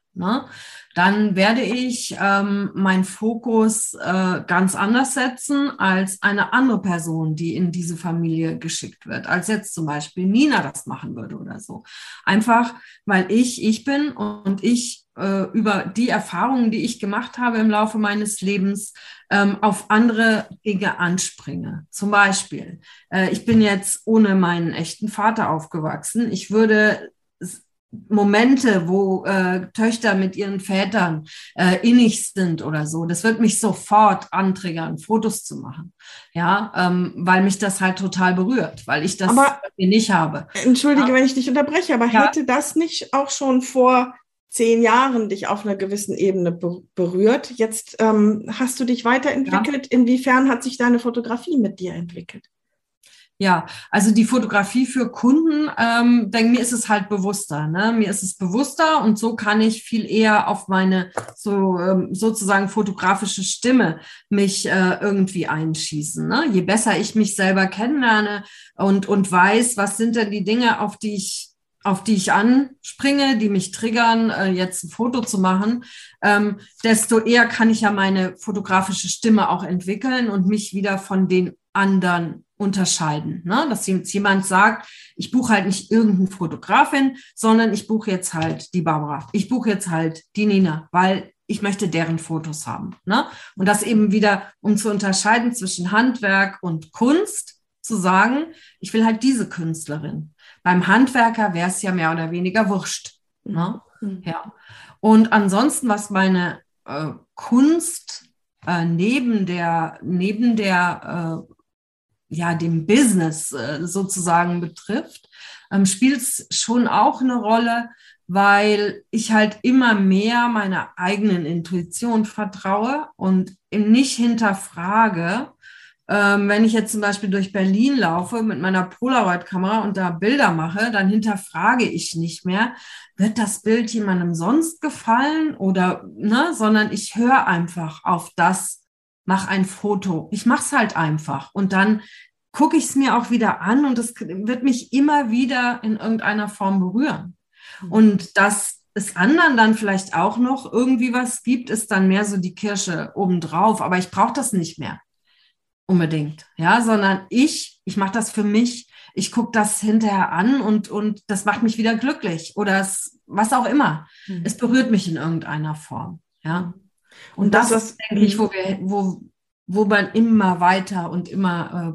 Speaker 2: ne, dann werde ich meinen Fokus ganz anders setzen als eine andere Person, die in diese Familie geschickt wird, als jetzt zum Beispiel Nina das machen würde oder so. Einfach, weil ich bin und ich über die Erfahrungen, die ich gemacht habe im Laufe meines Lebens, auf andere Dinge anspringe. Zum Beispiel, ich bin jetzt ohne meinen echten Vater aufgewachsen. Ich würde Momente, wo Töchter mit ihren Vätern innig sind oder so, das wird mich sofort antriggern, Fotos zu machen. Ja, weil mich das halt total berührt, weil ich das nicht habe.
Speaker 1: Entschuldige,
Speaker 2: ja?
Speaker 1: wenn ich dich unterbreche, aber
Speaker 2: Ja.
Speaker 1: hätte das nicht auch schon vor 10 Jahren dich auf einer gewissen Ebene berührt? Jetzt hast du dich weiterentwickelt. Ja. Inwiefern hat sich deine Fotografie mit dir entwickelt?
Speaker 2: Ja, also die Fotografie für Kunden, denke mir ist es halt bewusster. Ne? Mir ist es bewusster und so kann ich viel eher auf meine sozusagen fotografische Stimme mich irgendwie einschießen. Ne? Je besser ich mich selber kennenlerne und weiß, was sind denn die Dinge, auf die ich anspringe, die mich triggern, jetzt ein Foto zu machen, desto eher kann ich ja meine fotografische Stimme auch entwickeln und mich wieder von den anderen unterscheiden. Ne? Dass jetzt jemand sagt, ich buche halt nicht irgendeine Fotografin, sondern ich buche jetzt halt die Barbara. Ich buche jetzt halt die Nina, weil ich möchte deren Fotos haben. Ne? Und das eben wieder, um zu unterscheiden zwischen Handwerk und Kunst, zu sagen, ich will halt diese Künstlerin. Beim Handwerker wäre es ja mehr oder weniger wurscht. Ne? Mhm. Ja. Und ansonsten, was meine Kunst neben dem Business sozusagen betrifft, spielt es schon auch eine Rolle, weil ich halt immer mehr meiner eigenen Intuition vertraue und nicht hinterfrage, wenn ich jetzt zum Beispiel durch Berlin laufe mit meiner Polaroid-Kamera und da Bilder mache, dann hinterfrage ich nicht mehr, wird das Bild jemandem sonst gefallen oder, ne, sondern ich höre einfach auf das, mach ein Foto. Ich mache es halt einfach und dann gucke ich es mir auch wieder an und es wird mich immer wieder in irgendeiner Form berühren. Und dass es anderen dann vielleicht auch noch irgendwie was gibt, ist dann mehr so die Kirsche obendrauf. Aber ich brauche das nicht mehr unbedingt, ja, sondern ich mache das für mich. Ich gucke das hinterher an und das macht mich wieder glücklich oder was auch immer. Es berührt mich in irgendeiner Form, ja. Und das ist, denke ich, wo man immer weiter und immer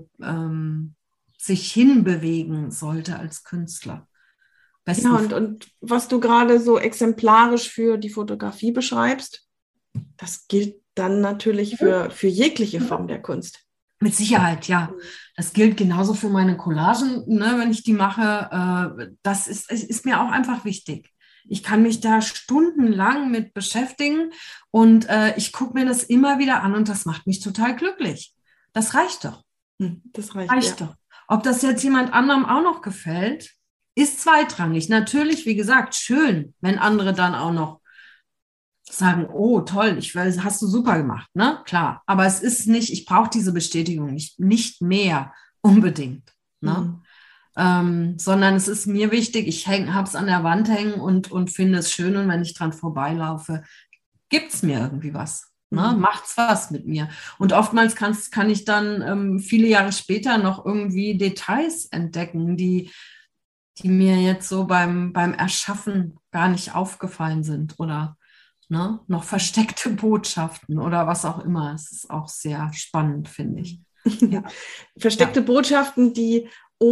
Speaker 2: sich hinbewegen sollte als Künstler.
Speaker 1: Ja, und was du gerade so exemplarisch für die Fotografie beschreibst, das gilt dann natürlich für jegliche Form der Kunst.
Speaker 2: Mit Sicherheit, ja. Das gilt genauso für meine Collagen, ne, wenn ich die mache. Das ist mir auch einfach wichtig. Ich kann mich da stundenlang mit beschäftigen und ich gucke mir das immer wieder an und das macht mich total glücklich. Das reicht doch.
Speaker 1: Das reicht
Speaker 2: doch. Ob das jetzt jemand anderem auch noch gefällt, ist zweitrangig. Natürlich, wie gesagt, schön, wenn andere dann auch noch sagen, oh toll, hast du super gemacht, ne? Klar, aber es ist nicht, ich brauche diese Bestätigung nicht mehr unbedingt, ne? Sondern es ist mir wichtig, ich habe es an der Wand hängen und finde es schön und wenn ich dran vorbeilaufe, gibt es mir irgendwie was, ne? Macht's was mit mir. Und oftmals kann ich dann viele Jahre später noch irgendwie Details entdecken, die mir jetzt so beim Erschaffen gar nicht aufgefallen sind oder ne, noch versteckte Botschaften oder was auch immer. Es ist auch sehr spannend, finde ich.
Speaker 1: Ja. Versteckte Botschaften, die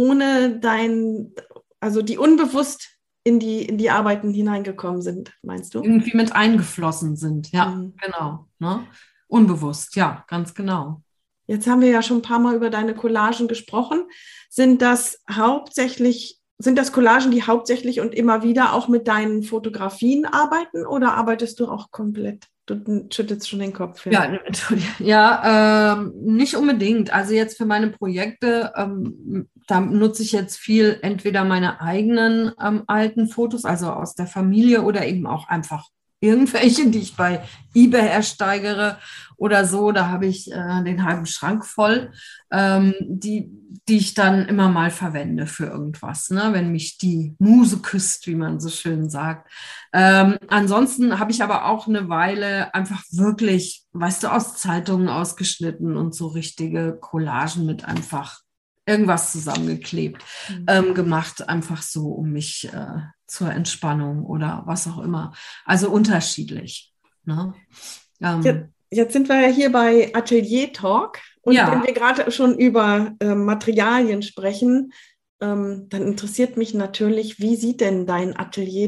Speaker 1: also die unbewusst in die Arbeiten hineingekommen sind, meinst du?
Speaker 2: Irgendwie mit eingeflossen sind, ja, genau. Ne? Unbewusst, ja, ganz genau.
Speaker 1: Jetzt haben wir ja schon ein paar Mal über deine Collagen gesprochen. Sind das Collagen, die hauptsächlich und immer wieder auch mit deinen Fotografien arbeiten oder arbeitest du auch komplett? Du schüttelst schon den Kopf.
Speaker 2: Ja, nicht unbedingt. Also jetzt für meine Projekte, da nutze ich jetzt viel entweder meine eigenen alten Fotos, also aus der Familie oder eben auch einfach irgendwelche, die ich bei eBay ersteigere oder so. Da habe ich den halben Schrank voll. Die die ich dann immer mal verwende für irgendwas, ne? Wenn mich die Muse küsst, wie man so schön sagt. Ansonsten habe ich aber auch eine Weile einfach wirklich, weißt du, aus Zeitungen ausgeschnitten und so richtige Collagen mit einfach irgendwas zusammengeklebt, gemacht, einfach so, um mich zur Entspannung oder was auch immer. Also unterschiedlich. Ne?
Speaker 1: Jetzt sind wir ja hier bei Atelier Talk und wenn wir gerade schon über Materialien sprechen, dann interessiert mich natürlich, wie sieht denn dein Atelier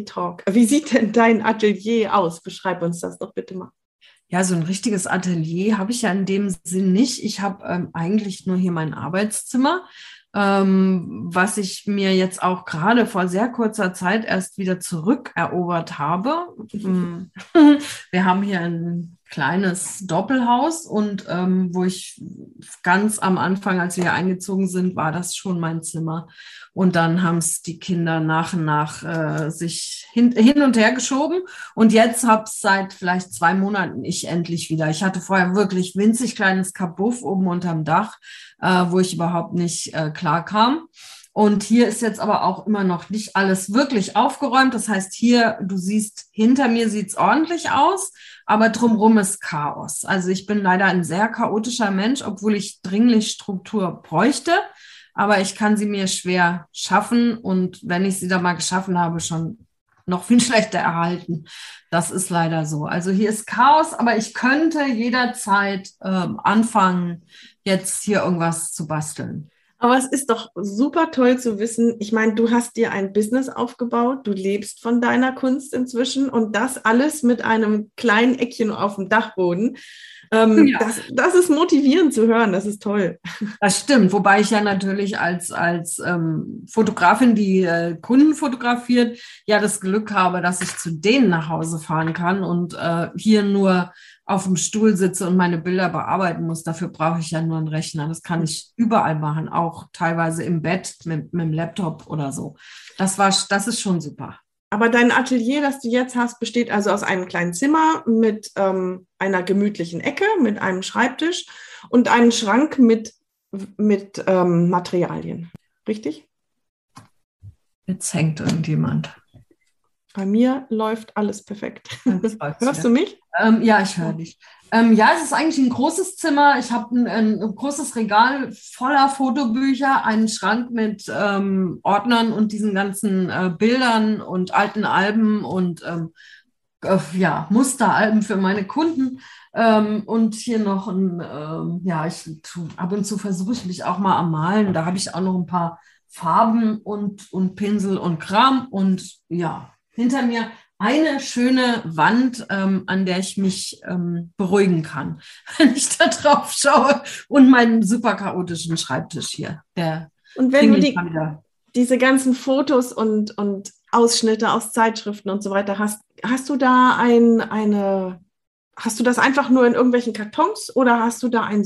Speaker 1: aus? Beschreib uns das doch bitte mal.
Speaker 2: Ja, so ein richtiges Atelier habe ich ja in dem Sinn nicht. Ich habe eigentlich nur hier mein Arbeitszimmer, was ich mir jetzt auch gerade vor sehr kurzer Zeit erst wieder zurückerobert habe. Wir haben hier ein kleines Doppelhaus und wo ich ganz am Anfang, als wir hier eingezogen sind, war das schon mein Zimmer. Und dann haben es die Kinder nach und nach sich hin und her geschoben. Und jetzt habe es seit vielleicht 2 Monaten ich endlich wieder. Ich hatte vorher wirklich winzig kleines Kabuff oben unterm Dach, wo ich überhaupt nicht klar kam. Und hier ist jetzt aber auch immer noch nicht alles wirklich aufgeräumt. Das heißt, hier, du siehst, hinter mir sieht es ordentlich aus, aber drumherum ist Chaos. Also ich bin leider ein sehr chaotischer Mensch, obwohl ich dringlich Struktur bräuchte. Aber ich kann sie mir schwer schaffen und wenn ich sie dann mal geschaffen habe, schon noch viel schlechter erhalten. Das ist leider so. Also hier ist Chaos, aber ich könnte jederzeit anfangen, jetzt hier irgendwas zu basteln.
Speaker 1: Aber es ist doch super toll zu wissen, ich meine, du hast dir ein Business aufgebaut, du lebst von deiner Kunst inzwischen und das alles mit einem kleinen Eckchen auf dem Dachboden. Das ist motivierend zu hören, das ist toll.
Speaker 2: Das stimmt, wobei ich ja natürlich als Fotografin, die Kunden fotografiert, ja das Glück habe, dass ich zu denen nach Hause fahren kann und hier nur auf dem Stuhl sitze und meine Bilder bearbeiten muss. Dafür brauche ich ja nur einen Rechner. Das kann ich überall machen, auch teilweise im Bett mit dem Laptop oder so. Das ist schon super.
Speaker 1: Aber dein Atelier, das du jetzt hast, besteht also aus einem kleinen Zimmer mit einer gemütlichen Ecke, mit einem Schreibtisch und einem Schrank mit Materialien. Richtig?
Speaker 2: Jetzt hängt irgendjemand.
Speaker 1: Bei mir läuft alles perfekt. Hörst du mich?
Speaker 2: Ja, ich höre dich. Ja, es ist eigentlich ein großes Zimmer. Ich habe ein großes Regal voller Fotobücher, einen Schrank mit Ordnern und diesen ganzen Bildern und alten Alben und Musteralben für meine Kunden. Und hier noch ab und zu versuche ich mich auch mal am Malen. Da habe ich auch noch ein paar Farben und Pinsel und Kram. Und ja, hinter mir eine schöne Wand, an der ich mich beruhigen kann, wenn ich da drauf schaue. Und meinen super chaotischen Schreibtisch hier.
Speaker 1: Und wenn du diese ganzen Fotos und Ausschnitte aus Zeitschriften und so weiter hast du da hast du das einfach nur in irgendwelchen Kartons oder hast du da eine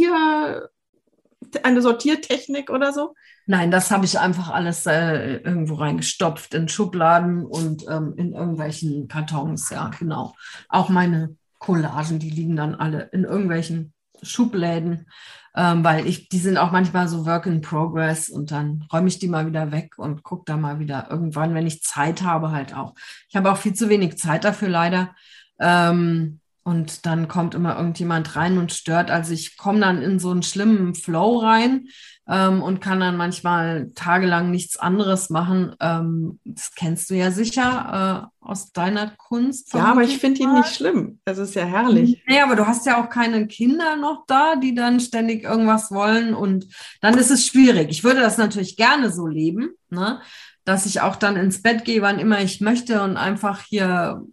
Speaker 1: Sortiertechnik oder so?
Speaker 2: Nein, das habe ich einfach alles irgendwo reingestopft in Schubladen und in irgendwelchen Kartons, ja, genau. Auch meine Collagen, die liegen dann alle in irgendwelchen Schubläden, weil die sind auch manchmal so Work in Progress und dann räume ich die mal wieder weg und gucke da mal wieder irgendwann, wenn ich Zeit habe, halt auch. Ich habe auch viel zu wenig Zeit dafür leider. Und dann kommt immer irgendjemand rein und stört. Also ich komme dann in so einen schlimmen Flow rein und kann dann manchmal tagelang nichts anderes machen. Das kennst du ja sicher aus deiner Kunst.
Speaker 1: Ja, aber ich finde ihn nicht schlimm. Das ist ja herrlich.
Speaker 2: Nee, aber du hast ja auch keine Kinder noch da, die dann ständig irgendwas wollen. Und dann ist es schwierig. Ich würde das natürlich gerne so leben, ne? Dass ich auch dann ins Bett gehe, wann immer ich möchte und einfach hier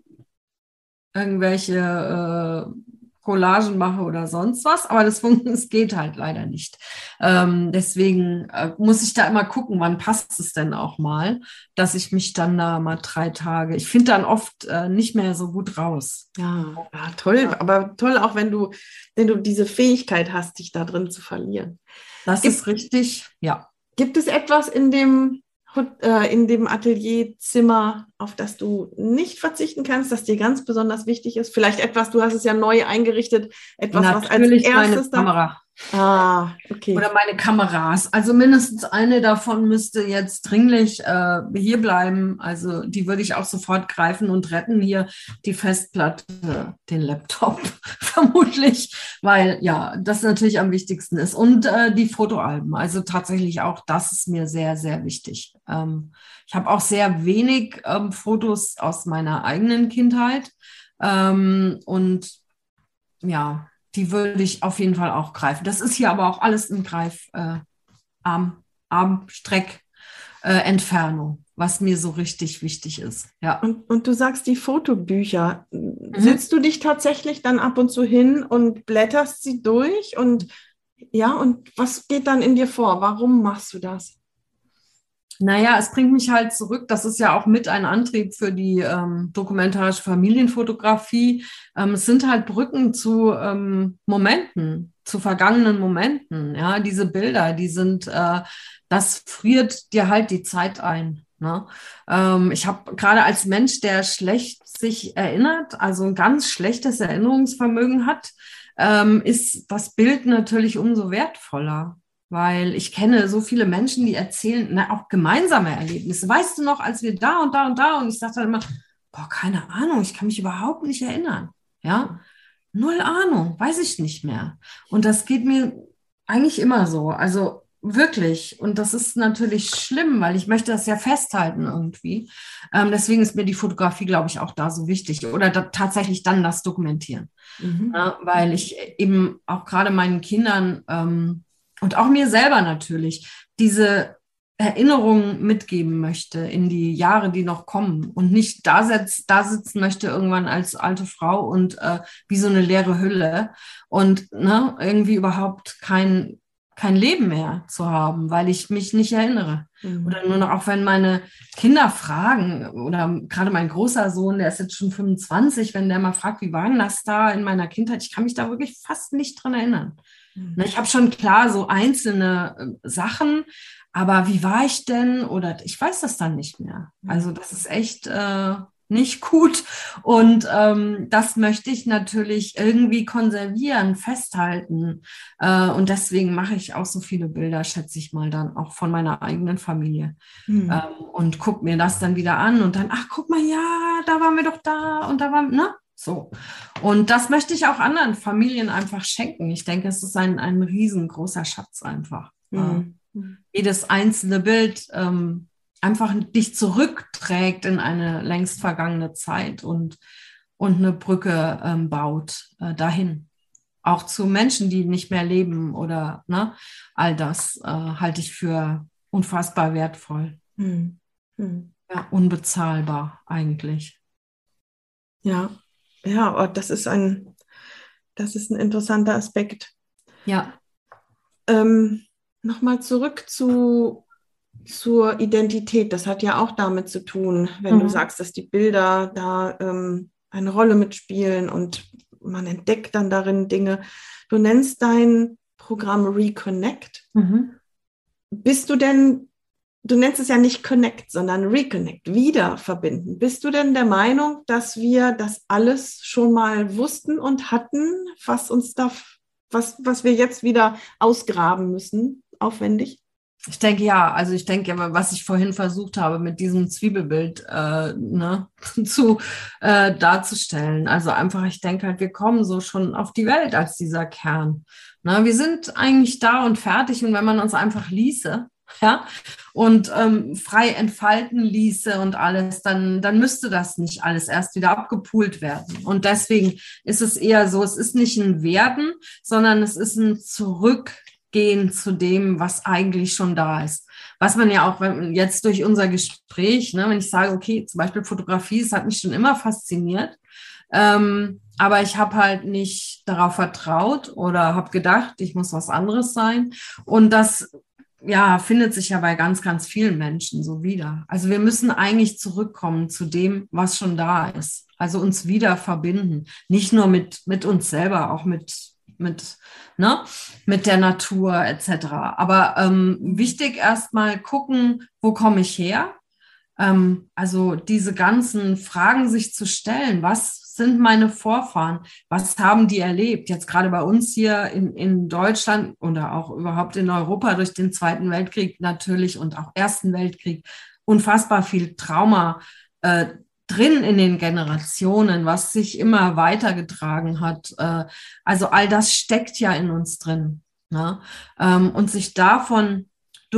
Speaker 2: irgendwelche Collagen mache oder sonst was, aber es geht halt leider nicht. Deswegen muss ich da immer gucken, wann passt es denn auch mal, dass ich mich dann da mal 3 Tage, ich finde dann oft nicht mehr so gut raus.
Speaker 1: Ja, toll, ja. Aber toll auch, wenn du diese Fähigkeit hast, dich da drin zu verlieren.
Speaker 2: Das ist richtig, ja.
Speaker 1: Gibt es etwas in dem Atelierzimmer, auf das du nicht verzichten kannst, das dir ganz besonders wichtig ist? Vielleicht etwas, du hast es ja neu eingerichtet, etwas,
Speaker 2: natürlich
Speaker 1: was als erstes
Speaker 2: meine Kamera.
Speaker 1: Ah, okay.
Speaker 2: Oder meine Kameras. Also mindestens eine davon müsste jetzt dringlich hier bleiben. Also die würde ich auch sofort greifen und retten. Hier die Festplatte, den Laptop vermutlich, weil ja, das natürlich am wichtigsten ist. Und die Fotoalben. Also tatsächlich auch das ist mir sehr, sehr wichtig. Ich habe auch sehr wenig Fotos aus meiner eigenen Kindheit. Und ja, die würde ich auf jeden Fall auch greifen. Das ist hier aber auch alles in Armstreck, Entfernung, was mir so richtig wichtig ist. Ja.
Speaker 1: Und du sagst die Fotobücher.
Speaker 2: Mhm.
Speaker 1: Sitzt du dich tatsächlich dann ab und zu hin und blätterst sie durch? Und ja, und was geht dann in dir vor? Warum machst du das?
Speaker 2: Naja, es bringt mich halt zurück. Das ist ja auch mit ein Antrieb für die dokumentarische Familienfotografie. Es sind halt Brücken zu Momenten, zu vergangenen Momenten. Ja, diese Bilder, das friert dir halt die Zeit ein. Ne? Ich habe gerade als Mensch, der schlecht sich erinnert, also ein ganz schlechtes Erinnerungsvermögen hat, ist das Bild natürlich umso wertvoller. Weil ich kenne so viele Menschen, die erzählen, auch gemeinsame Erlebnisse. Weißt du noch, als wir da und da und da, und ich sage dann immer, boah, keine Ahnung, ich kann mich überhaupt nicht erinnern. Ja, null Ahnung, weiß ich nicht mehr. Und das geht mir eigentlich immer so. Also wirklich. Und das ist natürlich schlimm, weil ich möchte das ja festhalten irgendwie. Deswegen ist mir die Fotografie, glaube ich, auch da so wichtig. Oder tatsächlich dann das Dokumentieren.
Speaker 1: Mhm.
Speaker 2: Ja, weil ich eben auch gerade meinen Kindern und auch mir selber natürlich diese Erinnerungen mitgeben möchte in die Jahre, die noch kommen und nicht da sitzen möchte irgendwann als alte Frau und wie so eine leere Hülle und ne, irgendwie überhaupt kein Leben mehr zu haben, weil ich mich nicht erinnere.
Speaker 1: Mhm.
Speaker 2: Oder nur noch, auch wenn meine Kinder fragen, oder gerade mein großer Sohn, der ist jetzt schon 25, wenn der mal fragt, wie war denn das da in meiner Kindheit, ich kann mich da wirklich fast nicht dran erinnern.
Speaker 1: Mhm.
Speaker 2: Ne, ich habe schon klar so einzelne Sachen, aber wie war ich denn? Oder ich weiß das dann nicht mehr. Also das ist echt nicht gut. Und das möchte ich natürlich irgendwie konservieren, festhalten. Und deswegen mache ich auch so viele Bilder, schätze ich mal, dann auch von meiner eigenen Familie.
Speaker 1: Mhm.
Speaker 2: Und gucke mir das dann wieder an und dann, ach, guck mal, ja, da waren wir doch da und da waren, ne? So. Und das möchte ich auch anderen Familien einfach schenken. Ich denke, es ist ein riesengroßer Schatz einfach.
Speaker 1: Mhm.
Speaker 2: Jedes einzelne Bild einfach dich zurückträgt in eine längst vergangene Zeit und eine Brücke baut dahin. Auch zu Menschen, die nicht mehr leben oder ne, all das halte ich für unfassbar wertvoll.
Speaker 1: Mhm. Mhm.
Speaker 2: Ja, unbezahlbar eigentlich.
Speaker 1: Ja, ja, oh, das ist ein interessanter Aspekt.
Speaker 2: Ja.
Speaker 1: Ähm, Nochmal zurück zur Identität. Das hat ja auch damit zu tun, wenn du
Speaker 2: Mhm.
Speaker 1: sagst, dass die Bilder da eine Rolle mitspielen und man entdeckt dann darin Dinge. Du nennst dein Programm Reconnect.
Speaker 2: Mhm.
Speaker 1: Bist du denn, du nennst es ja nicht Connect, sondern Reconnect, wieder verbinden. Bist du denn der Meinung, dass wir das alles schon mal wussten und hatten, was wir jetzt wieder ausgraben müssen, aufwendig?
Speaker 2: Ich denke ja, also ich denke, was ich vorhin versucht habe, mit diesem Zwiebelbild ne, darzustellen. Also einfach, ich denke halt, wir kommen so schon auf die Welt als dieser Kern. Ne, wir sind eigentlich da und fertig, und wenn man uns einfach ließe, ja, und frei entfalten ließe und alles, dann müsste das nicht alles erst wieder abgepult werden. Und deswegen ist es eher so, es ist nicht ein Werden, sondern es ist ein Zurückgehen zu dem, was eigentlich schon da ist. Was man ja auch jetzt durch unser Gespräch, ne, wenn ich sage, okay, zum Beispiel Fotografie, es hat mich schon immer fasziniert, aber ich habe halt nicht darauf vertraut oder habe gedacht, ich muss was anderes sein. Und das ja, findet sich ja bei ganz, ganz vielen Menschen so wieder. Also wir müssen eigentlich zurückkommen zu dem, was schon da ist. Also uns wieder verbinden. Nicht nur mit uns selber, auch ne, mit der Natur etc. Aber wichtig erstmal gucken, wo komme ich her? Also diese ganzen Fragen sich zu stellen, was sind meine Vorfahren, was haben die erlebt? Jetzt gerade bei uns hier in Deutschland oder auch überhaupt in Europa durch den Zweiten Weltkrieg natürlich und auch Ersten Weltkrieg, unfassbar viel Trauma drin in den Generationen, was sich immer weitergetragen hat. Also all das steckt ja in uns drin. Ne? Und sich davon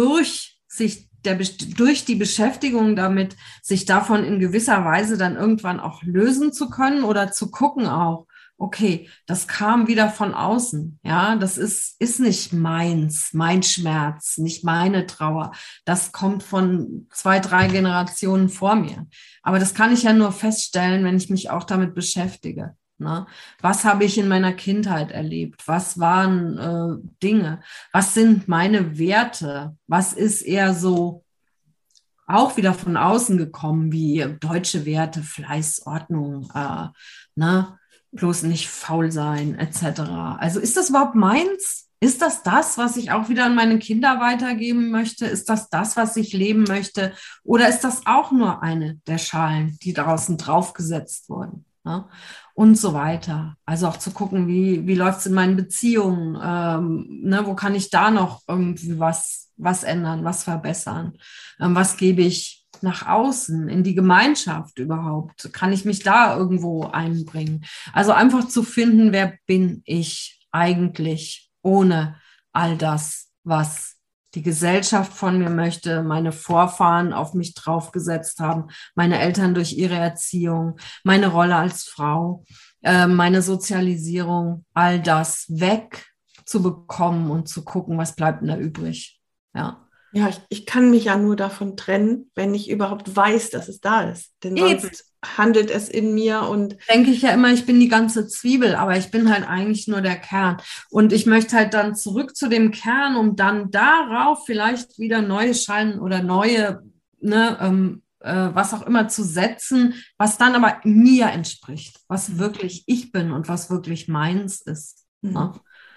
Speaker 2: durch die Beschäftigung damit, sich davon in gewisser Weise dann irgendwann auch lösen zu können oder zu gucken auch, okay, das kam wieder von außen, ja, das ist nicht meins, mein Schmerz, nicht meine Trauer, das kommt von 2, 3 Generationen vor mir. Aber das kann ich ja nur feststellen, wenn ich mich auch damit beschäftige. Ne? Was habe ich in meiner Kindheit erlebt? Was waren Dinge? Was sind meine Werte? Was ist eher so auch wieder von außen gekommen, wie deutsche Werte, Fleiß, Ordnung, ne? Bloß nicht faul sein, etc. Also ist das überhaupt meins? Ist das das, was ich auch wieder an meine Kinder weitergeben möchte? Ist das das, was ich leben möchte? Oder ist das auch nur eine der Schalen, die draußen draufgesetzt wurden? Ne? Und so weiter. Also auch zu gucken, wie läuft es in meinen Beziehungen? Ne, wo kann ich da noch irgendwie was ändern, was verbessern? Was gebe ich nach außen, in die Gemeinschaft überhaupt? Kann ich mich da irgendwo einbringen? Also einfach zu finden, wer bin ich eigentlich ohne all das, was die Gesellschaft von mir möchte, meine Vorfahren auf mich draufgesetzt haben, meine Eltern durch ihre Erziehung, meine Rolle als Frau, meine Sozialisierung, all das wegzubekommen und zu gucken, was bleibt denn da übrig. Ja.
Speaker 1: Ja, ich kann mich ja nur davon trennen, wenn ich überhaupt weiß, dass es da ist. Denn sonst handelt es in mir und
Speaker 2: denke ich ja immer, ich bin die ganze Zwiebel, aber ich bin halt eigentlich nur der Kern. Und ich möchte halt dann zurück zu dem Kern, um dann darauf vielleicht wieder neue Schalen oder neue, ne, was auch immer zu setzen, was dann aber mir entspricht, was wirklich ich bin und was wirklich meins ist. Ne?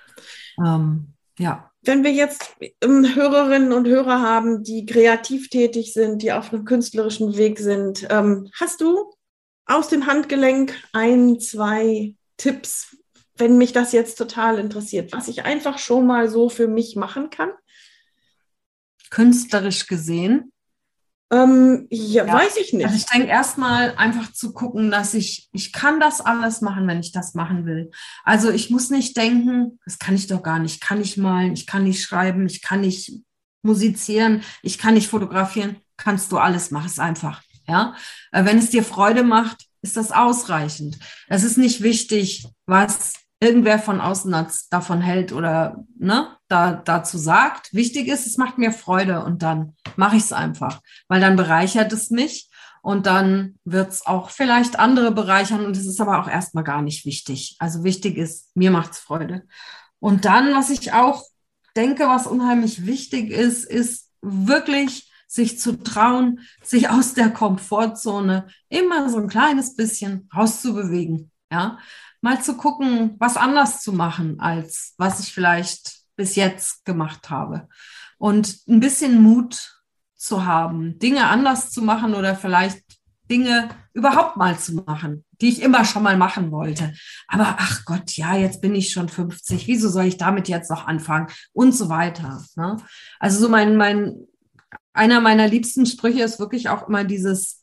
Speaker 2: Ja.
Speaker 1: Wenn wir jetzt Hörerinnen und Hörer haben, die kreativ tätig sind, die auf einem künstlerischen Weg sind, hast du aus dem Handgelenk 1, 2 Tipps, wenn mich das jetzt total interessiert, was ich einfach schon mal so für mich machen kann?
Speaker 2: Künstlerisch gesehen?
Speaker 1: Ja, weiß ich nicht.
Speaker 2: Also ich denke erstmal einfach zu gucken, dass ich kann das alles machen, wenn ich das machen will. Also ich muss nicht denken, das kann ich doch gar nicht, ich kann nicht malen, ich kann nicht schreiben, ich kann nicht musizieren, ich kann nicht fotografieren, kannst du alles, mach es einfach. Ja, wenn es dir Freude macht, ist das ausreichend. Es ist nicht wichtig, was irgendwer von außen davon hält oder ne, dazu sagt. Wichtig ist, es macht mir Freude und dann mache ich es einfach, weil dann bereichert es mich und dann wird es auch vielleicht andere bereichern und es ist aber auch erstmal gar nicht wichtig. Also wichtig ist, mir macht es Freude. Und dann, was ich auch denke, was unheimlich wichtig ist wirklich sich zu trauen, sich aus der Komfortzone immer so ein kleines bisschen rauszubewegen, ja, mal zu gucken, was anders zu machen, als was ich vielleicht bis jetzt gemacht habe. Und ein bisschen Mut zu haben, Dinge anders zu machen oder vielleicht Dinge überhaupt mal zu machen, die ich immer schon mal machen wollte. Aber ach Gott, ja, jetzt bin ich schon 50, wieso soll ich damit jetzt noch anfangen? Und so weiter. Ne? Also so einer meiner liebsten Sprüche ist wirklich auch immer dieses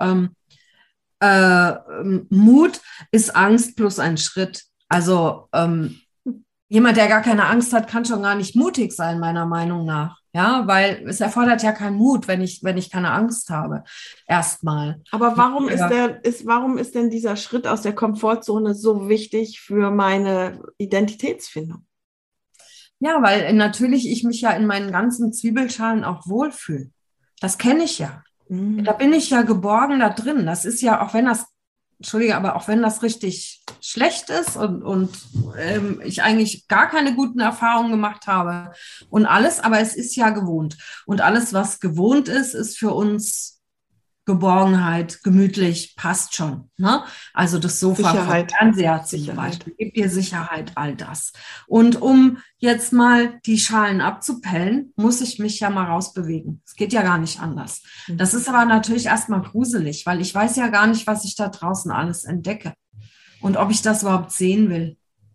Speaker 2: Mut ist Angst plus ein Schritt. Also jemand, der gar keine Angst hat, kann schon gar nicht mutig sein, meiner Meinung nach. Ja, weil es erfordert ja keinen Mut, wenn ich keine Angst habe. Erstmal.
Speaker 1: Aber warum ist denn dieser Schritt aus der Komfortzone so wichtig für meine Identitätsfindung?
Speaker 2: Ja, weil natürlich ich mich ja in meinen ganzen Zwiebelschalen auch wohlfühle. Das kenne ich ja. Da bin ich ja geborgen da drin. Das ist ja, auch wenn das, Entschuldige, aber auch wenn das richtig schlecht ist und ich eigentlich gar keine guten Erfahrungen gemacht habe und alles, aber es ist ja gewohnt. Und alles, was gewohnt ist, ist für uns Geborgenheit, gemütlich, passt schon. Ne? Also das Sofa vom
Speaker 1: Sicherheit.
Speaker 2: Fernseher zum Beispiel, gibt dir Sicherheit, all das. Und um jetzt mal die Schalen abzupellen, muss ich mich ja mal rausbewegen. Es geht ja gar nicht anders. Das ist aber natürlich erstmal gruselig, weil ich weiß ja gar nicht, was ich da draußen alles entdecke und ob ich das überhaupt sehen will.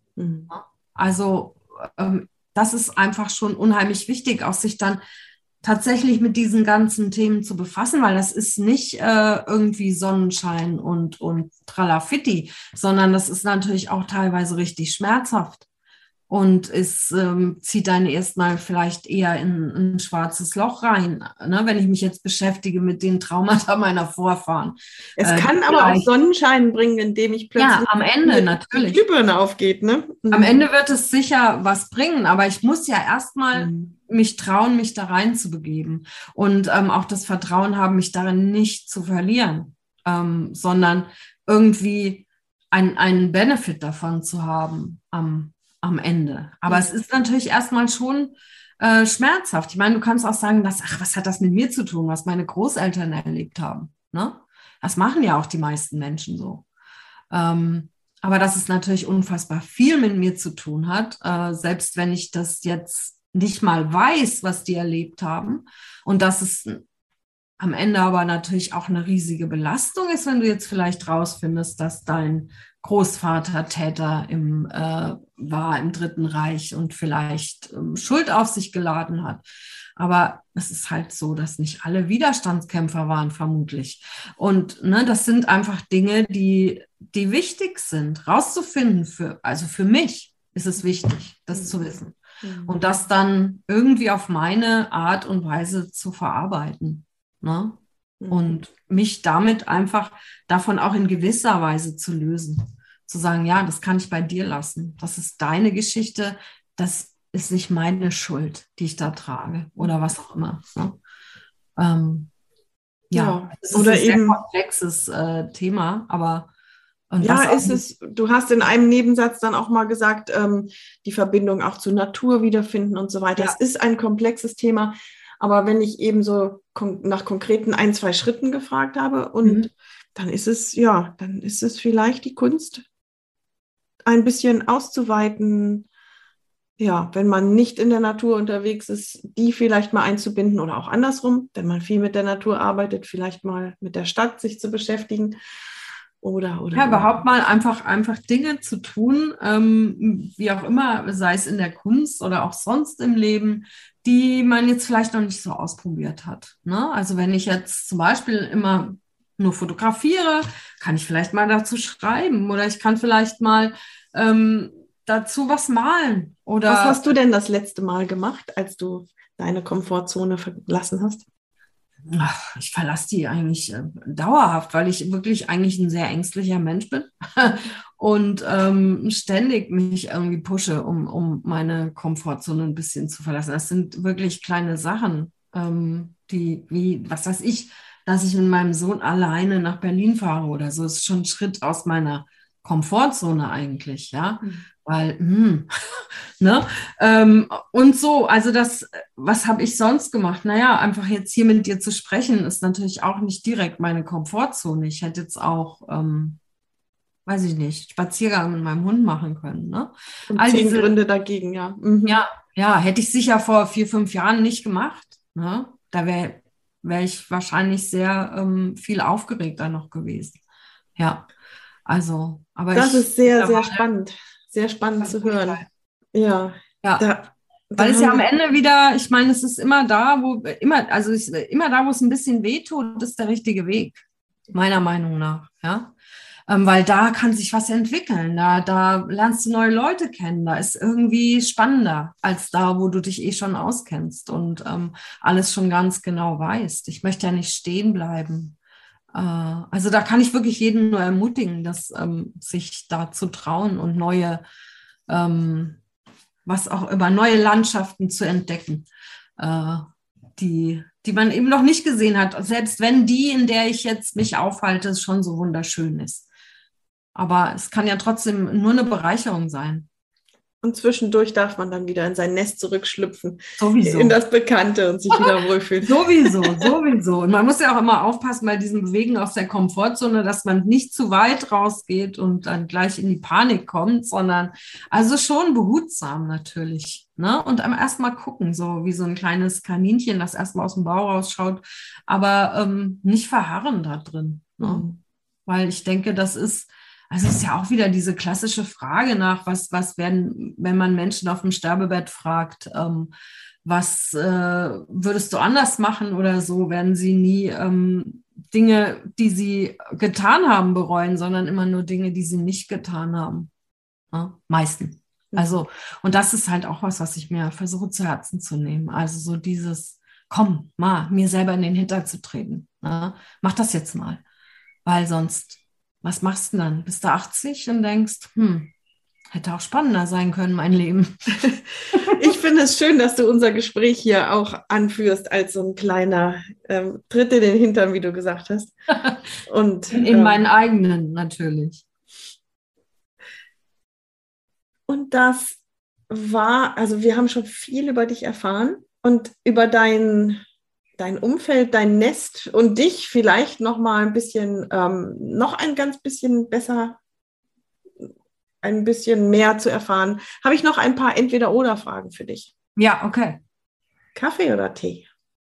Speaker 2: Also das ist einfach schon unheimlich wichtig, auch sich dann tatsächlich mit diesen ganzen Themen zu befassen, weil das ist nicht irgendwie Sonnenschein und Tralafitti, sondern das ist natürlich auch teilweise richtig schmerzhaft. Und es zieht dann erstmal vielleicht eher in ein schwarzes Loch rein, ne? Wenn ich mich jetzt beschäftige mit den Traumata meiner Vorfahren.
Speaker 1: Es kann aber auch Sonnenschein bringen, indem ich plötzlich
Speaker 2: am Ende natürlich
Speaker 1: die Glühbirne aufgeht. Ne?
Speaker 2: Am Ende wird es sicher was bringen, aber ich muss ja erstmal mich trauen, mich da rein zu begeben und auch das Vertrauen haben, mich darin nicht zu verlieren, sondern irgendwie einen Benefit davon zu haben am Ende. Aber es ist natürlich erstmal schon schmerzhaft. Ich meine, du kannst auch sagen, was hat das mit mir zu tun, was meine Großeltern erlebt haben. Ne? Das machen ja auch die meisten Menschen so. Aber dass es natürlich unfassbar viel mit mir zu tun hat, selbst wenn ich das jetzt nicht mal weiß, was die erlebt haben. Und dass es am Ende aber natürlich auch eine riesige Belastung ist, wenn du jetzt vielleicht rausfindest, dass dein Großvater Täter war im Dritten Reich und vielleicht Schuld auf sich geladen hat. Aber es ist halt so, dass nicht alle Widerstandskämpfer waren, vermutlich. Und ne, das sind einfach Dinge, die wichtig sind, rauszufinden. Also für mich ist es wichtig, das zu wissen. Und das dann irgendwie auf meine Art und Weise zu verarbeiten. Ne? Und mich damit einfach davon auch in gewisser Weise zu lösen. Zu sagen, ja, das kann ich bei dir lassen. Das ist deine Geschichte. Das ist nicht meine Schuld, die ich da trage oder was auch immer. Ne? Es ist
Speaker 1: oder
Speaker 2: ein sehr
Speaker 1: eben
Speaker 2: komplexes Thema, aber
Speaker 1: du hast in einem Nebensatz dann auch mal gesagt, die Verbindung auch zur Natur wiederfinden und so weiter. Es ist ein komplexes Thema, aber wenn ich eben so nach konkreten 1, 2 Schritten gefragt habe und dann ist es vielleicht die Kunst, ein bisschen auszuweiten, ja, wenn man nicht in der Natur unterwegs ist, die vielleicht mal einzubinden oder auch andersrum, wenn man viel mit der Natur arbeitet, vielleicht mal mit der Stadt sich zu beschäftigen. Oder
Speaker 2: überhaupt mal einfach Dinge zu tun, wie auch immer, sei es in der Kunst oder auch sonst im Leben, die man jetzt vielleicht noch nicht so ausprobiert hat. Ne? Also wenn ich jetzt zum Beispiel immer nur fotografiere, kann ich vielleicht mal dazu schreiben oder ich kann vielleicht mal dazu was malen. Oder
Speaker 1: was hast du denn das letzte Mal gemacht, als du deine Komfortzone verlassen hast?
Speaker 2: Ich verlasse die eigentlich dauerhaft, weil ich wirklich eigentlich ein sehr ängstlicher Mensch bin und ständig mich irgendwie pushe, um meine Komfortzone ein bisschen zu verlassen. Das sind wirklich kleine Sachen, was weiß ich, dass ich mit meinem Sohn alleine nach Berlin fahre oder so. Das ist schon ein Schritt aus meiner Komfortzone eigentlich, ja. Weil, ne? Und so, also was habe ich sonst gemacht? Naja, einfach jetzt hier mit dir zu sprechen, ist natürlich auch nicht direkt meine Komfortzone. Ich hätte jetzt auch, weiß ich nicht, Spaziergang mit meinem Hund machen können. Ne?
Speaker 1: Und 10 Gründe dagegen, ja.
Speaker 2: Ja, hätte ich sicher vor 4, 5 Jahren nicht gemacht. Ne? Da wär ich wahrscheinlich sehr viel aufgeregter noch gewesen. Ja, also, aber
Speaker 1: das ist sehr, sehr spannend. Sehr spannend zu hören. Ja.
Speaker 2: Weil es ja am Ende wieder, ich meine, es ist immer da, wo es ein bisschen wehtut, ist der richtige Weg, meiner Meinung nach. Ja? Weil da kann sich was entwickeln, da lernst du neue Leute kennen, da ist irgendwie spannender als da, wo du dich eh schon auskennst und alles schon ganz genau weißt. Ich möchte ja nicht stehen bleiben. Also da kann ich wirklich jeden nur ermutigen, sich da zu trauen und neue neue Landschaften zu entdecken, die man eben noch nicht gesehen hat, selbst wenn die, in der ich jetzt mich aufhalte, schon so wunderschön ist. Aber es kann ja trotzdem nur eine Bereicherung sein.
Speaker 1: Und zwischendurch darf man dann wieder in sein Nest zurückschlüpfen,
Speaker 2: Sowieso.
Speaker 1: in das Bekannte und sich wieder wohlfühlen.
Speaker 2: Sowieso. Und man muss ja auch immer aufpassen bei diesem Bewegen aus der Komfortzone, dass man nicht zu weit rausgeht und dann gleich in die Panik kommt, sondern also schon behutsam natürlich. Ne? Und erstmal gucken, so wie so ein kleines Kaninchen, das erstmal aus dem Bauch rausschaut, aber nicht verharren da drin. Ne?
Speaker 1: Mhm.
Speaker 2: Weil ich denke, das ist ja auch wieder diese klassische Frage nach, was werden, wenn man Menschen auf dem Sterbebett fragt, was würdest du anders machen oder so, werden sie nie Dinge, die sie getan haben, bereuen, sondern immer nur Dinge, die sie nicht getan haben. Ja, meistens. Also, und das ist halt auch was ich mir versuche zu Herzen zu nehmen. Also so dieses, komm, mal, mir selber in den Hintern zu treten. Ja? Mach das jetzt mal. Weil sonst, was machst du dann? Bist du 80 und denkst, hätte auch spannender sein können, mein Leben.
Speaker 1: Ich finde es schön, dass du unser Gespräch hier auch anführst als so ein kleiner Tritt in den Hintern, wie du gesagt hast. Und,
Speaker 2: in meinen eigenen natürlich.
Speaker 1: Und das war, also wir haben schon viel über dich erfahren und über dein Umfeld, dein Nest und dich vielleicht noch mal ein bisschen, noch ein ganz bisschen besser, ein bisschen mehr zu erfahren. Habe ich noch ein paar Entweder-oder-Fragen für dich?
Speaker 2: Ja, okay.
Speaker 1: Kaffee oder Tee?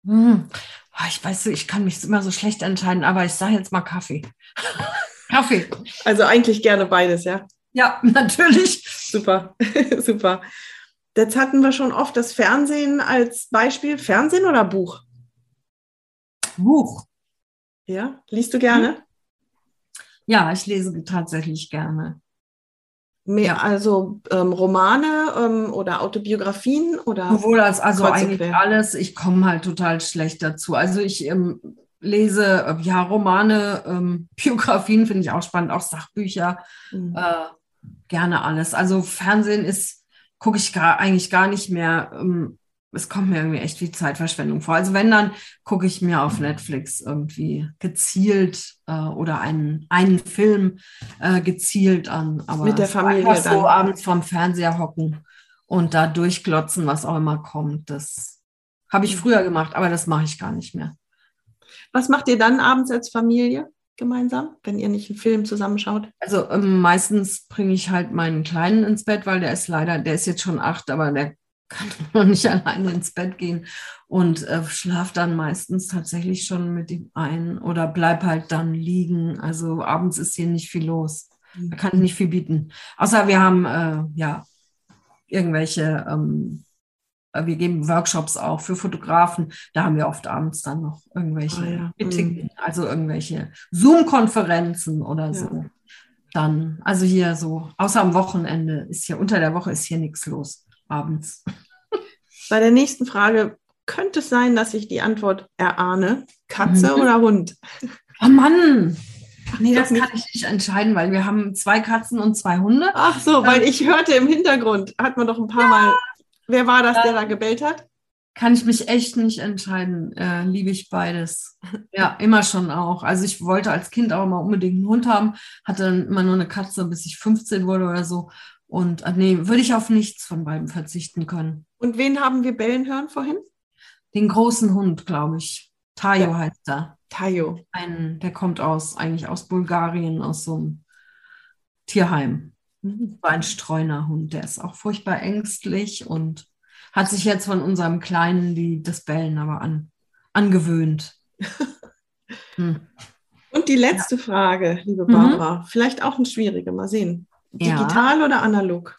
Speaker 2: Ich weiß, ich kann mich immer so schlecht entscheiden, aber ich sage jetzt mal Kaffee. Kaffee.
Speaker 1: Also eigentlich gerne beides, ja?
Speaker 2: Ja, natürlich.
Speaker 1: Super, super. Jetzt hatten wir schon oft das Fernsehen als Beispiel. Fernsehen oder Buch?
Speaker 2: Buch.
Speaker 1: Ja, liest du gerne?
Speaker 2: Ja, ich lese tatsächlich gerne.
Speaker 1: Mehr, also Romane oder Autobiografien oder
Speaker 2: sowohl als also
Speaker 1: kreuz und
Speaker 2: eigentlich
Speaker 1: quer?
Speaker 2: alles. Ich komme halt total schlecht dazu. Also ich lese ja Romane, Biografien finde ich auch spannend, auch Sachbücher, gerne alles. Also Fernsehen gucke ich eigentlich gar nicht mehr. Es kommt mir irgendwie echt wie Zeitverschwendung vor. Also wenn, dann gucke ich mir auf Netflix irgendwie gezielt oder einen Film gezielt an. Aber
Speaker 1: Mit der
Speaker 2: so
Speaker 1: Familie
Speaker 2: einfach so
Speaker 1: dann.
Speaker 2: abends vorm Fernseher hocken und da durchglotzen, was auch immer kommt, das habe ich früher gemacht, aber das mache ich gar nicht mehr.
Speaker 1: Was macht ihr dann abends als Familie gemeinsam, wenn ihr nicht einen Film zusammenschaut?
Speaker 2: Also meistens bringe ich halt meinen Kleinen ins Bett, weil der ist jetzt schon 8, aber der kann noch nicht alleine ins Bett gehen und schlafe dann meistens tatsächlich schon mit ihm ein oder bleib halt dann liegen. Also abends ist hier nicht viel los. Da kann ich nicht viel bieten. Außer wir haben irgendwelche, wir geben Workshops auch für Fotografen. Da haben wir oft abends dann noch irgendwelche Meetings, also irgendwelche Zoom-Konferenzen oder so. Dann, also hier so, außer am Wochenende unter der Woche ist hier nichts los. Abends.
Speaker 1: Bei der nächsten Frage könnte es sein, dass ich die Antwort erahne. Katze oder Hund?
Speaker 2: Oh Mann! Nee, das kann ich nicht entscheiden, weil wir haben 2 Katzen und 2 Hunde.
Speaker 1: Ach so, weil ich hörte im Hintergrund, hat man doch ein paar Mal, wer war das, der da gebellt hat?
Speaker 2: Kann ich mich echt nicht entscheiden. Liebe ich beides. Ja, immer schon auch. Also ich wollte als Kind auch immer unbedingt einen Hund haben, hatte dann immer nur eine Katze, bis ich 15 wurde oder so. Und nee, würde ich auf nichts von beiden verzichten können.
Speaker 1: Und wen haben wir bellen hören vorhin?
Speaker 2: Den großen Hund, glaube ich. Tayo heißt er.
Speaker 1: Tayo.
Speaker 2: Der kommt eigentlich aus Bulgarien, aus so einem Tierheim. War ein Streunerhund, der ist auch furchtbar ängstlich und hat sich jetzt von unserem Kleinen das Bellen aber angewöhnt.
Speaker 1: Und die letzte Frage, liebe Barbara, vielleicht auch eine schwierige, mal sehen. Digital oder analog?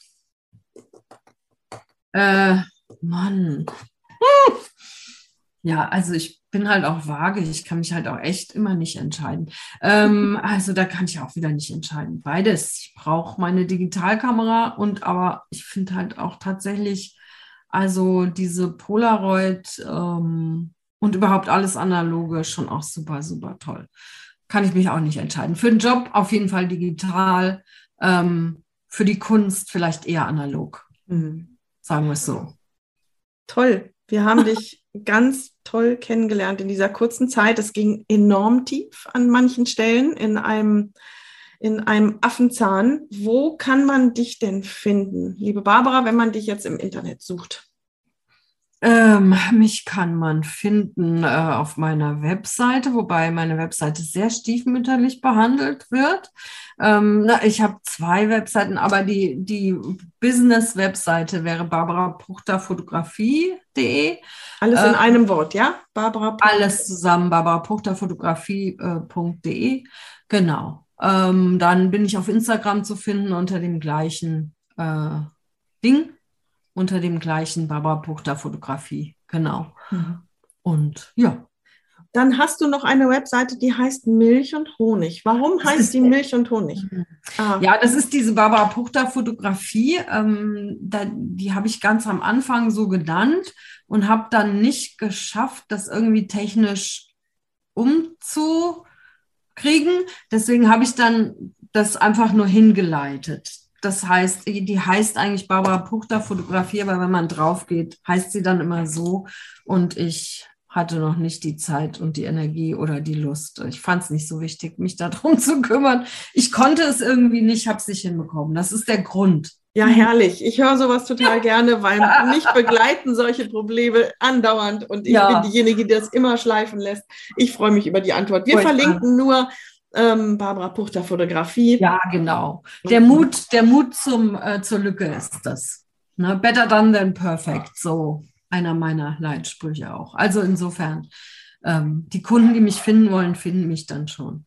Speaker 2: Mann. Ja, also ich bin halt auch vage. Ich kann mich halt auch echt immer nicht entscheiden. Also da kann ich auch wieder nicht entscheiden. Beides. Ich brauche meine Digitalkamera aber ich finde halt auch tatsächlich, also diese Polaroid und überhaupt alles Analoge schon auch super, super toll. Kann ich mich auch nicht entscheiden. Für den Job auf jeden Fall digital. Für die Kunst vielleicht eher analog. Sagen wir es so.
Speaker 1: Toll. Wir haben dich ganz toll kennengelernt in dieser kurzen Zeit. Es ging enorm tief an manchen Stellen in in einem Affenzahn. Wo kann man dich denn finden, liebe Barbara, wenn man dich jetzt im Internet sucht?
Speaker 2: Mich kann man finden auf meiner Webseite, wobei meine Webseite sehr stiefmütterlich behandelt wird. Ich habe 2 Webseiten, aber die Business-Webseite wäre barbarapuchterfotografie.de.
Speaker 1: Alles in einem Wort, ja? Barbara Puchter.
Speaker 2: Alles zusammen, barbarapuchterfotografie.de. Genau. Dann bin ich auf Instagram zu finden unter dem gleichen Ding. Unter dem gleichen Barbara Puchter Fotografie, genau.
Speaker 1: Mhm.
Speaker 2: Und ja.
Speaker 1: Dann hast du noch eine Webseite, die heißt Milch und Honig. Warum heißt die Milch und Honig?
Speaker 2: Ja, das ist diese Barbara Puchter Fotografie. Die habe ich ganz am Anfang so genannt und habe dann nicht geschafft, das irgendwie technisch umzukriegen. Deswegen habe ich dann das einfach nur hingeleitet. Das heißt, die heißt eigentlich Barbara Puchter Fotografie, aber wenn man drauf geht, heißt sie dann immer so. Und ich hatte noch nicht die Zeit und die Energie oder die Lust. Ich fand es nicht so wichtig, mich darum zu kümmern. Ich konnte es irgendwie nicht, habe es nicht hinbekommen. Das ist der Grund.
Speaker 1: Ja, herrlich. Ich höre sowas total gerne, weil mich begleiten solche Probleme andauernd und ich bin diejenige, die das immer schleifen lässt. Ich freue mich über die Antwort. Wir verlinken nur Barbara Puchter Fotografie.
Speaker 2: Ja, genau. Der Mut zur Lücke ist das. Ne? Better done than perfect. So einer meiner Leitsprüche auch. Also insofern, die Kunden, die mich finden wollen, finden mich dann schon.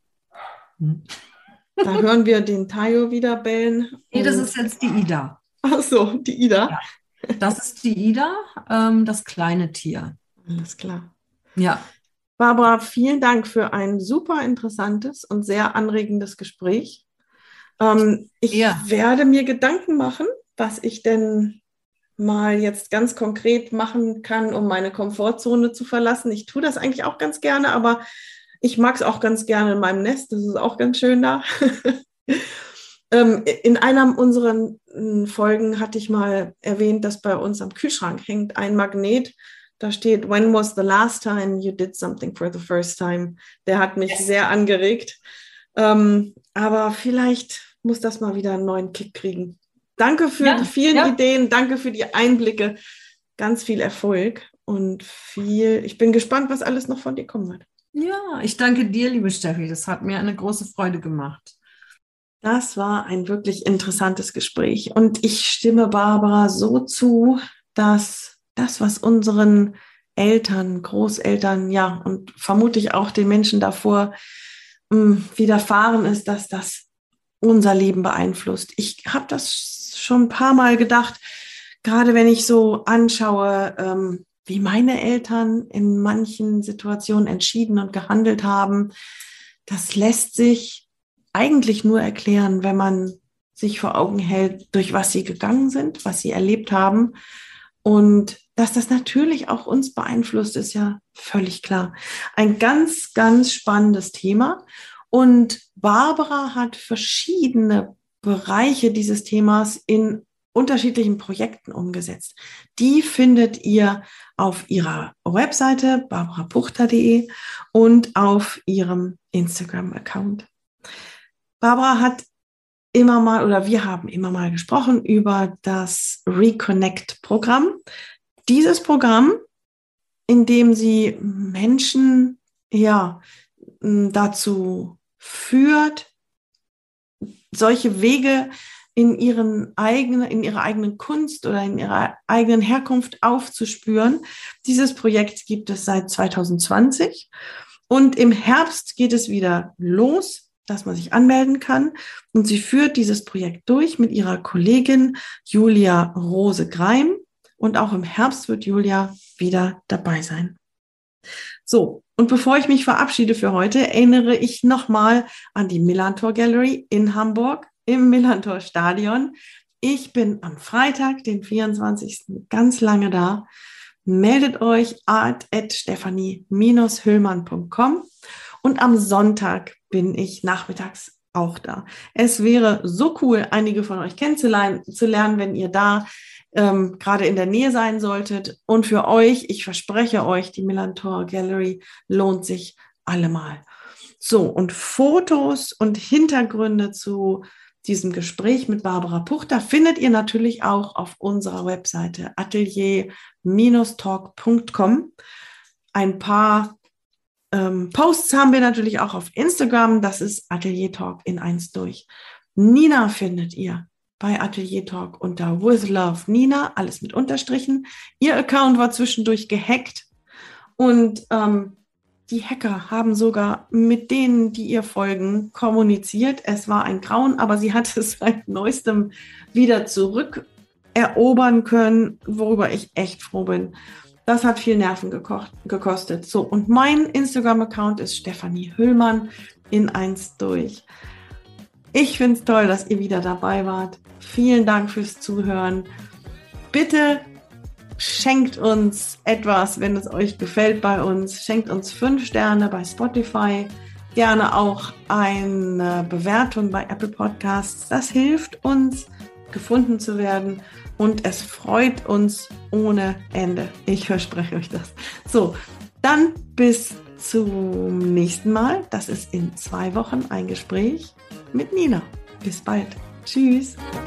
Speaker 1: Da hören wir den Tayo wieder bellen.
Speaker 2: Nee, das ist jetzt die Ida.
Speaker 1: Ach so, die Ida.
Speaker 2: Ja. Das ist die Ida, das kleine Tier.
Speaker 1: Alles klar.
Speaker 2: Ja.
Speaker 1: Barbara, vielen Dank für ein super interessantes und sehr anregendes Gespräch. Ich werde mir Gedanken machen, was ich denn mal jetzt ganz konkret machen kann, um meine Komfortzone zu verlassen. Ich tue das eigentlich auch ganz gerne, aber ich mag es auch ganz gerne in meinem Nest. Das ist auch ganz schön da. In einer unserer Folgen hatte ich mal erwähnt, dass bei uns am Kühlschrank hängt ein Magnet. Da steht, when was the last time you did something for the first time? Der hat mich sehr angeregt. Aber vielleicht muss das mal wieder einen neuen Kick kriegen. Danke für die vielen Ideen, danke für die Einblicke. Ganz viel Erfolg und ich bin gespannt, was alles noch von dir kommen wird.
Speaker 2: Ja, ich danke dir, liebe Steffi. Das hat mir eine große Freude gemacht.
Speaker 1: Das war ein wirklich interessantes Gespräch. Und ich stimme Barbara so zu, dass das, was unseren Eltern, Großeltern, ja, und vermutlich auch den Menschen davor widerfahren ist, dass das unser Leben beeinflusst. Ich habe das schon ein paar Mal gedacht, gerade wenn ich so anschaue, wie meine Eltern in manchen Situationen entschieden und gehandelt haben. Das lässt sich eigentlich nur erklären, wenn man sich vor Augen hält, durch was sie gegangen sind, was sie erlebt haben. Und dass das natürlich auch uns beeinflusst, ist ja völlig klar. Ein ganz, ganz spannendes Thema. Und Barbara hat verschiedene Bereiche dieses Themas in unterschiedlichen Projekten umgesetzt. Die findet ihr auf ihrer Webseite barbarapuchter.de und auf ihrem Instagram-Account. Barbara hat wir haben immer mal gesprochen über das Reconnect-Programm. Dieses Programm, in dem sie Menschen dazu führt, solche Wege in ihrer eigenen Kunst oder in ihrer eigenen Herkunft aufzuspüren. Dieses Projekt gibt es seit 2020 und im Herbst geht es wieder los, dass man sich anmelden kann. Und sie führt dieses Projekt durch mit ihrer Kollegin Julia Rose-Greim. Und auch im Herbst wird Julia wieder dabei sein. So, und bevor ich mich verabschiede für heute, erinnere ich nochmal an die Millantor Gallery in Hamburg im Millantor Stadion. Ich bin am Freitag, den 24. ganz lange da. Meldet euch art@stephanie-hüllmann.com und am Sonntag bin ich nachmittags auch da. Es wäre so cool, einige von euch kennenzulernen, wenn ihr da gerade in der Nähe sein solltet. Und für euch, ich verspreche euch, die Millantor Gallery lohnt sich allemal. So, und Fotos und Hintergründe zu diesem Gespräch mit Barbara Puchter findet ihr natürlich auch auf unserer Webseite atelier-talk.com. Ein paar Posts haben wir natürlich auch auf Instagram. Das ist Atelier Talk in 1 durch. Nina findet ihr bei Atelier Talk unter With Love Nina, alles mit Unterstrichen. Ihr Account war zwischendurch gehackt und die Hacker haben sogar mit denen, die ihr folgen, kommuniziert. Es war ein Grauen, aber sie hat es seit neuestem wieder zurückerobern können, worüber ich echt froh bin. Das hat viel Nerven gekostet. So, und mein Instagram-Account ist Stefanie Hüllmann in 1 durch. Ich finde es toll, dass ihr wieder dabei wart. Vielen Dank fürs Zuhören. Bitte schenkt uns etwas, wenn es euch gefällt bei uns. Schenkt uns 5 Sterne bei Spotify. Gerne auch eine Bewertung bei Apple Podcasts. Das hilft uns, gefunden zu werden. Und es freut uns ohne Ende. Ich verspreche euch das. So, dann bis zum nächsten Mal. Das ist in 2 Wochen ein Gespräch mit Nina. Bis bald. Tschüss.